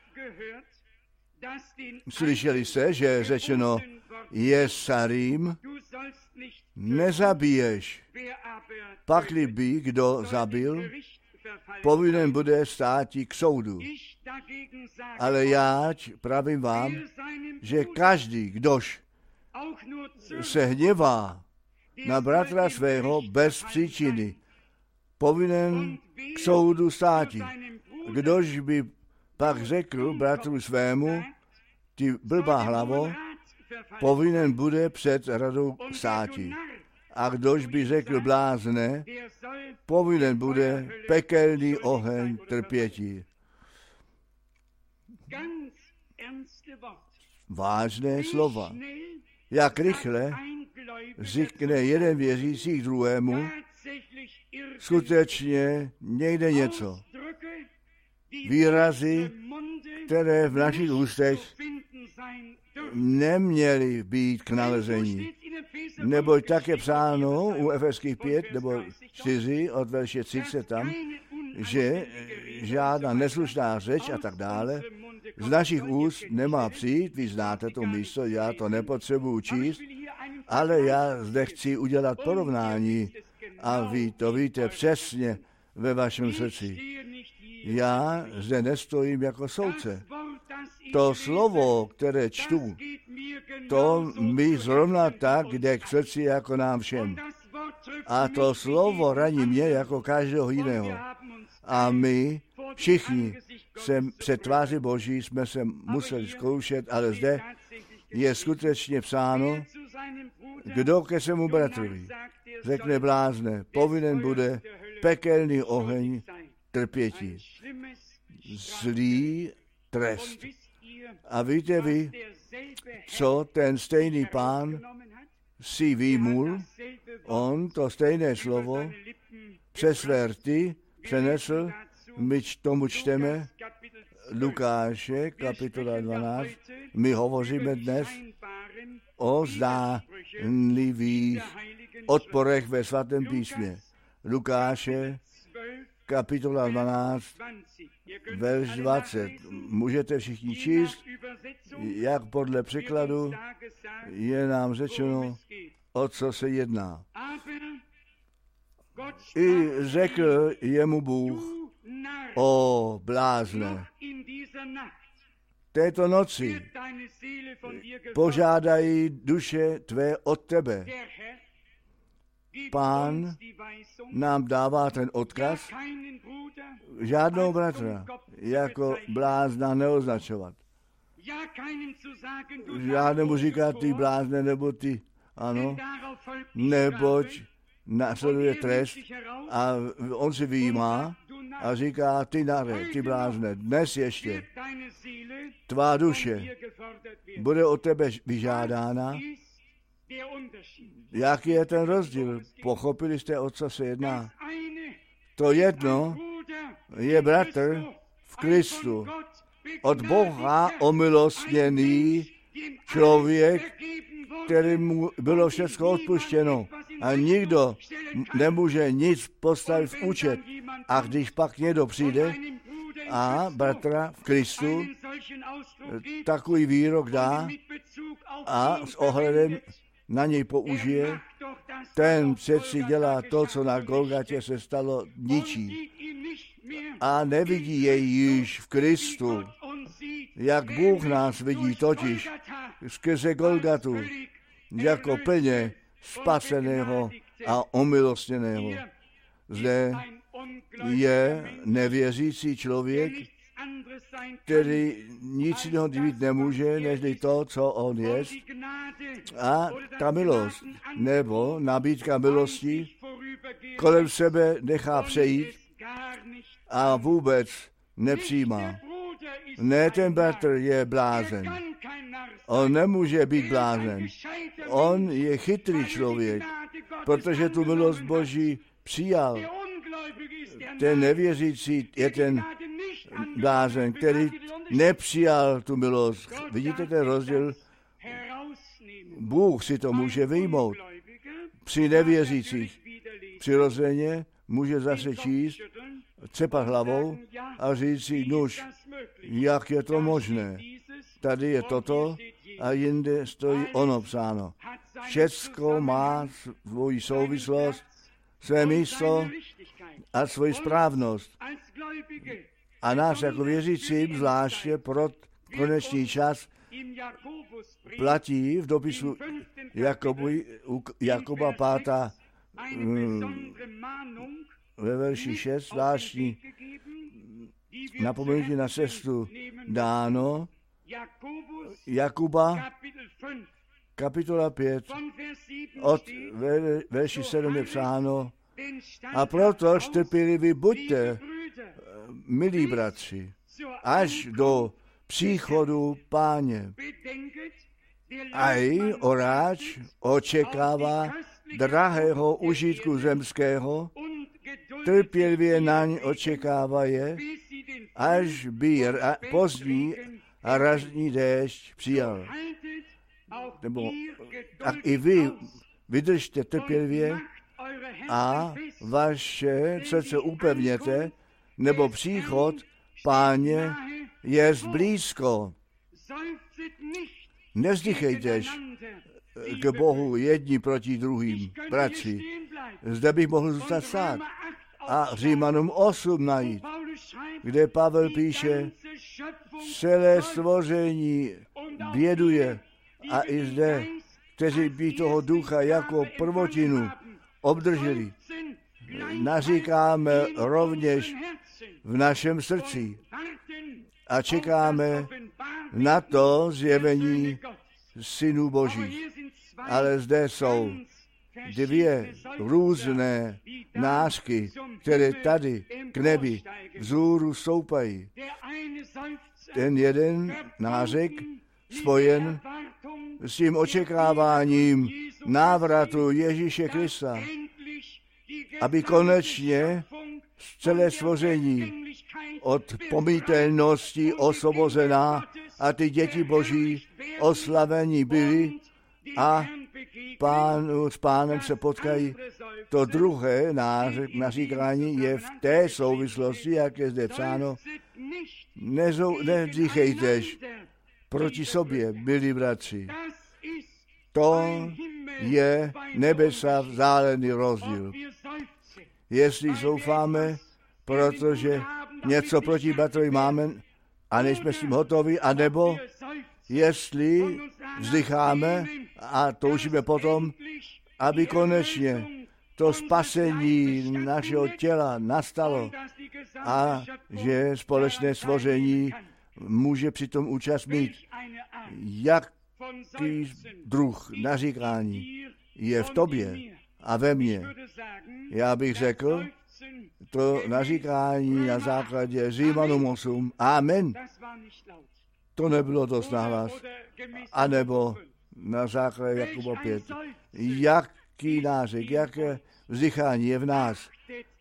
Slyšeli jste, že je řečeno, Jesarím, nezabiješ. Pakli by, kdo zabil, povinen bude státi k soudu. Ale já pravím vám, že každý, kdož se hněvá na bratra svého bez příčiny, povinen k soudu státi. Kdož by pak řekl bratru svému, ty blbá hlavo, povinen bude před radou státi. A kdož by řekl blázne, povinen bude pekelný oheň trpětí. Vážné slova. Jak rychle řekne jeden věřící k druhému, skutečně někde něco. Výrazy, které v našich ústech neměly být k nalezení. Neboť tak je psáno u Efeských 5 nebo 4 od verše 30 tam, že žádná neslušná řeč a tak dále z našich úst nemá přijít. Vy znáte to místo, já to nepotřebuji číst, ale já zde chci udělat porovnání a vy to víte přesně ve vašem srdci. Já zde nestojím jako soudce. To slovo, které čtu, to mi zrovna tak jde k srdci jako nám všem. A to slovo raní mě jako každého jiného. A my všichni před tváří Boží jsme se museli zkoušet, ale zde je skutečně psáno, kdo ke svému bratrovi řekne blázne, povinen bude pekelný oheň trpětí. Zlý trest. A víte vy, co ten stejný Pán si vyjmul? On to stejné slovo přes své rty přenesl, my tomu čteme Lukáše, kapitola 12. My hovoříme dnes o zdánlivých odporech ve svatém písmě. Lukáše, kapitola 12, verš 20. Můžete všichni číst, jak podle překladu je nám řečeno, o co se jedná. I řekl jemu Bůh, o blázne, této noci požádají duše tvé od tebe. Pán nám dává ten odkaz, žádnou bratra jako blázna neoznačovat. Žádnému říkat ty blázne nebo ty, ano, neboť následuje trest a on si vyjímá a říká, ty nare, ty blázne, dnes ještě tvá duše bude od tebe vyžádána. Jaký je ten rozdíl? Pochopili jste, o co se jedná? To jedno je bratr v Kristu, od Boha omilostněný člověk, kterému bylo všechno odpuštěno a nikdo nemůže nic postavit v účet. A když pak někdo přijde a bratra v Kristu takový výrok dá a s ohledem na něj použije, ten přeci dělá to, co na Golgatě se stalo, ničí. A nevidí jej již v Kristu, jak Bůh nás vidí, totiž skrze Golgatu, jako plně spaseného a omilostněného. Zde je nevěřící člověk, který nic jiného být nemůže, nežli to, co on je. A ta milost, nebo nabídka milosti, kolem sebe nechá přejít a vůbec nepřijímá. Ne, ten bratr je blázen. On nemůže být blázen. On je chytrý člověk, protože tu milost Boží přijal. Ten nevěřící je ten blázen, který nepřijal tu milost. Vidíte ten rozdíl? Bůh si to může vyjmout. Při nevěřících přirozeně může zase číst, cepat hlavou a říct si, nuž, jak je to možné. Tady je toto a jinde stojí ono psáno. Všecko má svoji souvislost, své místo a svoji správnost. A nás jako věřícím, zvláště pro konečný čas, platí v dopisu Jakoba 5. Ve verši 6 zvláštní napomenutí na cestu dáno, Jakuba, kapitola 5, od verši 7 je psáno, a proto trpěliví buďte, milí bratři, až do příchodu Páně. Aj oráč očekává drahého užitku zemského, trpělivě naň očekávaje, až by pozdní a razní déšť přijal. Nebo tak i vy vydržte trpělivě a vaše srdce upevněte, nebo příchod Páně je blízko. Nevzdychejtež k Bohu jedni proti druhým, bratři. Zde bych mohl zůstat stát a Římanům 8 najít, kde Pavel píše, celé stvoření běduje a i zde, kteří by toho ducha jako prvotinu obdrželi, naříkáme rovněž v našem srdci a čekáme na to zjevení synů Božích. Ale zde jsou dvě různé nářky, které tady k nebi vzhůru stoupají. Ten jeden nářek spojen s tím očekáváním návratu Ježíše Krista, aby konečně celé stvoření od pomítelnosti osvobozená a ty děti Boží oslavení byly a s Pánem se potkají. To druhé naříkání je v té souvislosti, jak je zde psáno, nevzdychejtež proti sobě, milí bratři. To je nebesa vzálený rozdíl. Jestli zoufáme, protože něco proti bratrovi máme a nejsme s tím hotovi, anebo jestli vzdycháme a toužíme potom, aby konečně to spasení našeho těla nastalo a že společné stvoření může přitom účast mít. Jaký druh naříkání je v tobě a ve mně? Já bych řekl, to naříkání na základě Římanům 8. Amen. To nebylo dost nahlas. A nebo na základě Jakuba 5. Jaký nářek, jaké vzdychání je v nás.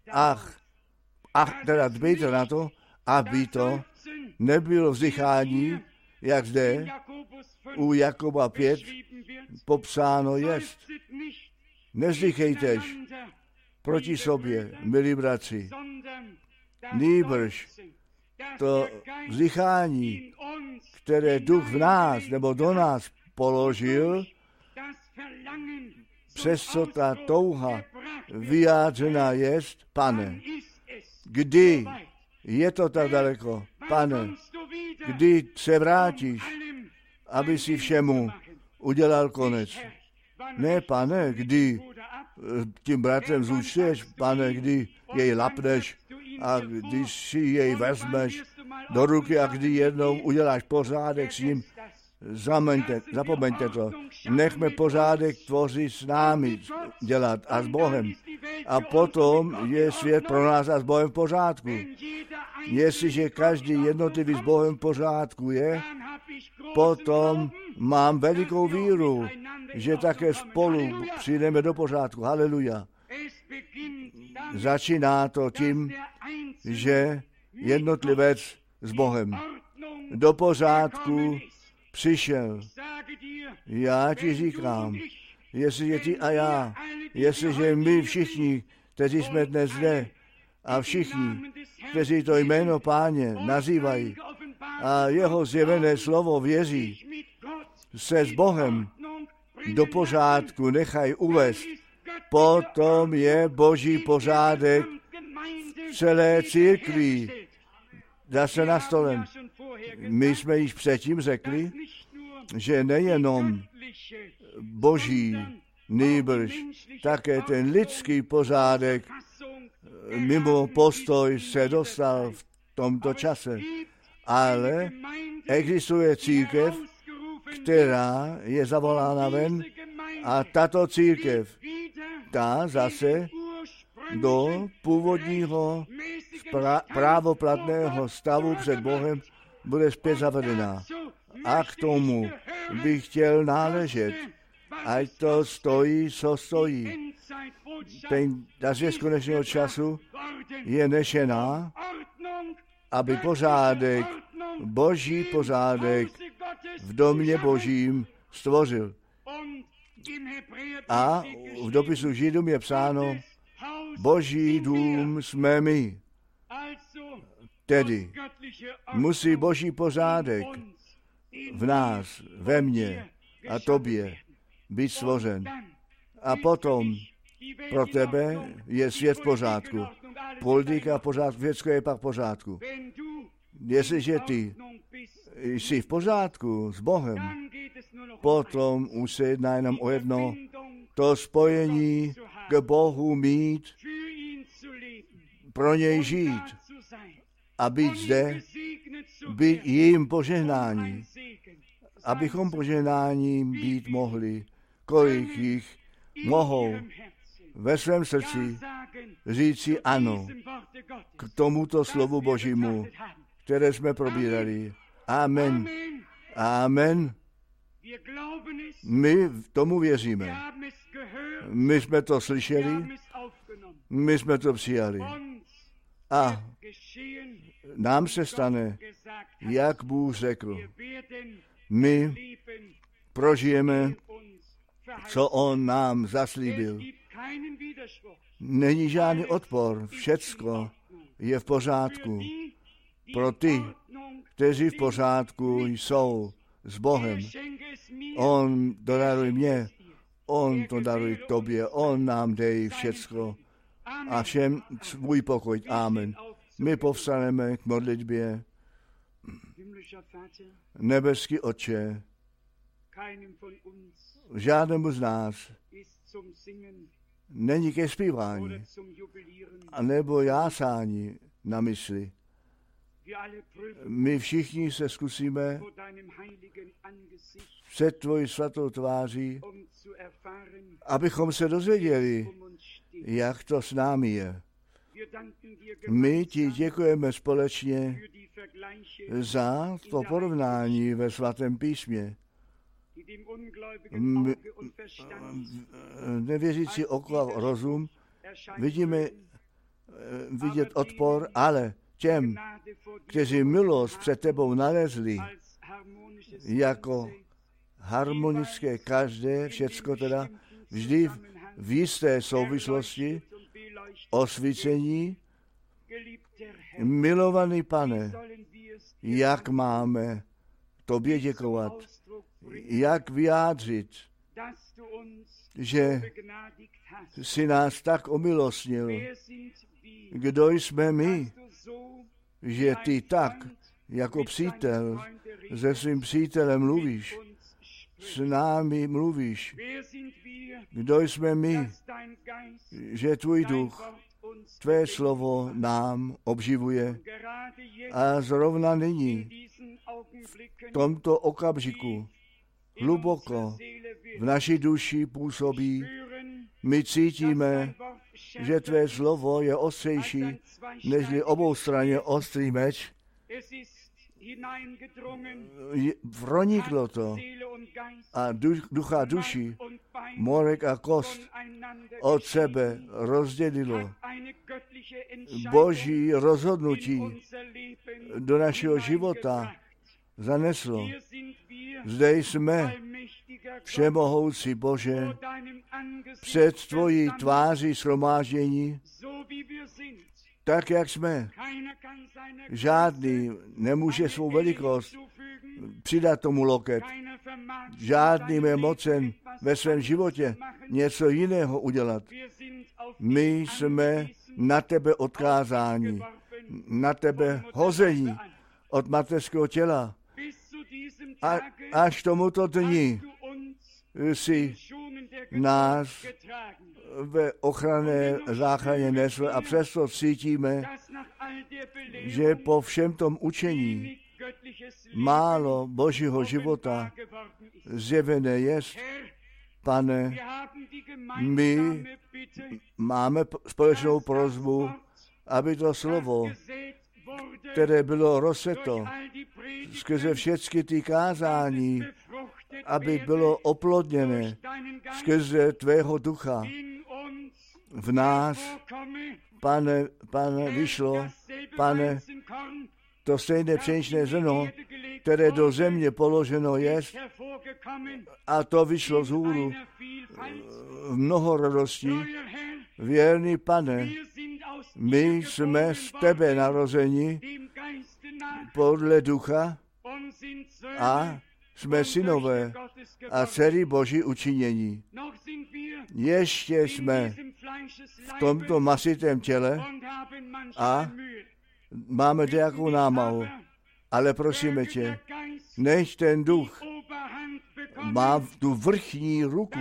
Teda dbejte na to, aby to nebylo vzdychání, jak zde u Jakuba 5 popsáno jest. Nevzdychejtež proti sobě, milí bratři, nýbrž to vzdychání, které duch v nás nebo do nás položil, přes co ta touha vyjádřená jest, Pane, kdy je to tak daleko, Pane, kdy se vrátíš, aby si všemu udělal konec. Ne, Pane, kdy tím bratrem zúčtuješ, Pane, kdy jej lapneš a když si jej vezmeš do ruky a kdy jednou uděláš pořádek s ním, zapomeňte to. Nechme pořádek tvořit s námi dělat a s Bohem. A potom je svět pro nás a s Bohem v pořádku. Jestliže každý jednotlivý s Bohem v pořádku je, potom mám velikou víru, že také spolu přijdeme do pořádku. Haleluja. Začíná to tím, že jednotlivec s Bohem do pořádku přišel. Já ti říkám, jestliže ty a já, jestliže my všichni, kteří jsme dnes zde, a všichni, kteří to jméno Páně nazývají a jeho zjevené slovo věří, se s Bohem do pořádku nechají uvést, potom je Boží pořádek v celé církvi zase nastolen. My jsme již předtím řekli, že nejenom Boží, nýbrž také ten lidský pořádek mimo postoj se dostal v tomto čase. Ale existuje církev, která je zavolána ven, a tato církev, ta zase do původního právoplatného stavu před Bohem bude zpět zavedená. A k tomu bych chtěl náležet, ať to stojí, co stojí. Ta zvěst konečného času je nešená, aby pořádek, boží pořádek v domě božím stvořil. A v dopisu Židům je psáno, boží dům jsme my. Tedy musí boží pořádek v nás, ve mně a tobě být stvořen. A potom pro tebe je svět v pořádku. Politika v pořádku, věcko je pak v pořádku. Jestliže ty jsi v pořádku s Bohem, potom už se jedná jenom o jedno, to spojení k Bohu mít, pro něj žít a být zde, být jim požehnání, abychom požehnáním být mohli, kolik jich mohou ve svém srdci říci ano k tomuto slovu Božímu, které jsme probírali. Amen. Amen. My tomu věříme. My jsme to slyšeli, my jsme to přijali. A nám se stane, jak Bůh řekl. My prožijeme, co on nám zaslíbil. Není žádný odpor, všecko je v pořádku. Pro ty, kteří v pořádku jsou s Bohem. On to daruje mě, on to daruje tobě, on nám dej všecko a všem svůj pokoj. Amen. My povstaneme k modlitbě. Nebeský Otče, žádnému z nás není ke zpívání anebo jásání na mysli. My všichni se zkusíme před tvojí svatou tváří, abychom se dozvěděli, jak to s námi je. My ti děkujeme společně za to porovnání ve svatém písmě. Nevěřící oko a rozum vidíme vidět odpor, ale těm, kteří milost před tebou nalezli jako harmonické každé, všecko teda vždy v jisté souvislosti, osvícení, milovaný Pane, jak máme tobě děkovat, jak vyjádřit, že jsi nás tak omilostnil. Kdo jsme my, že ty tak, jako přítel, se svým přítelem mluvíš, s námi mluvíš. Kdo jsme my, že tvůj duch, tvé slovo nám obživuje. A zrovna nyní, v tomto okamžiku, hluboko v naší duši působí, my cítíme, že tvé slovo je ostřejší, nežli oboustranně ostrý meč. Proniklo to a ducha duši, morek a kost od sebe rozdělilo. Boží rozhodnutí do našeho života zaneslo. Zde jsme, všemohoucí Bože, před tvojí tváří shromáždění, tak, jak jsme. Žádný nemůže svou velikost přidat tomu loket. Žádný je mocen ve svém životě něco jiného udělat. My jsme na tebe odkázáni, na tebe hození od mateřského těla. A až tomuto dni si nás ve ochranné záchraně nesl a přesto cítíme, že po všem tom učení málo Božího života zjevené jest. Pane, my máme společnou prosbu, aby to slovo, které bylo rozseto skrze všechny ty kázání, aby bylo oplodněné skrze tvého ducha v nás, Pane, vyšlo, Pane, to stejné pšeničné zrno, které do země položeno je, a to vyšlo z hůru v mnohorodostí. Věrný Pane, my jsme z tebe narozeni podle ducha a jsme synové a dcery Boží učinění. Ještě jsme v tomto masitém těle a máme nějakou námahu, ale prosíme tě, nech ten duch má tu vrchní ruku,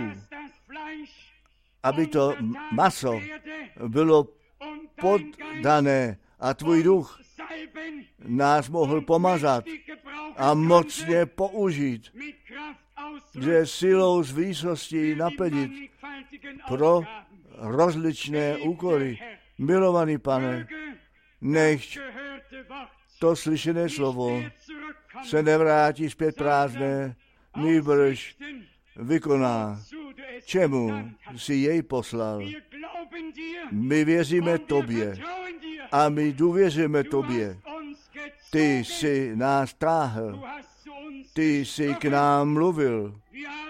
aby to maso bylo poddané a tvůj duch nás mohl pomazat a mocně použít, že silou z výsostí naplnit pro rozličné úkoly. Milovaný Pane, nechť to slyšené slovo se nevrátí zpět prázdné, nýbrž vykoná, čemu si jej poslal. My věříme tobě a my důvěříme tobě. Ty jsi nás táhl, ty jsi k nám mluvil.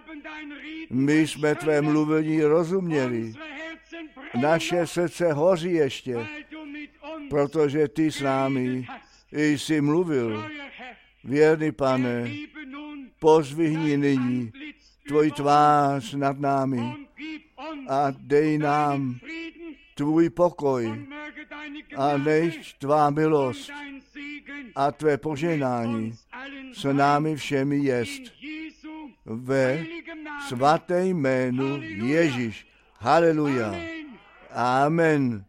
My jsme tvé mluvení rozuměli. Naše srdce hoří ještě, protože ty s námi jsi mluvil. Věrný Pane, pozvihni nyní tvoj tvář nad námi a dej nám tvůj pokoj a nech tvá milost a tvé požehnání s námi všemi jest. Ve svaté jménu Ježíš. Haleluja. Amen.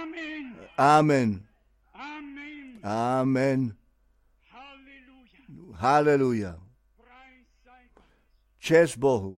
Amen. Amen. Haleluja. Čest Bohu.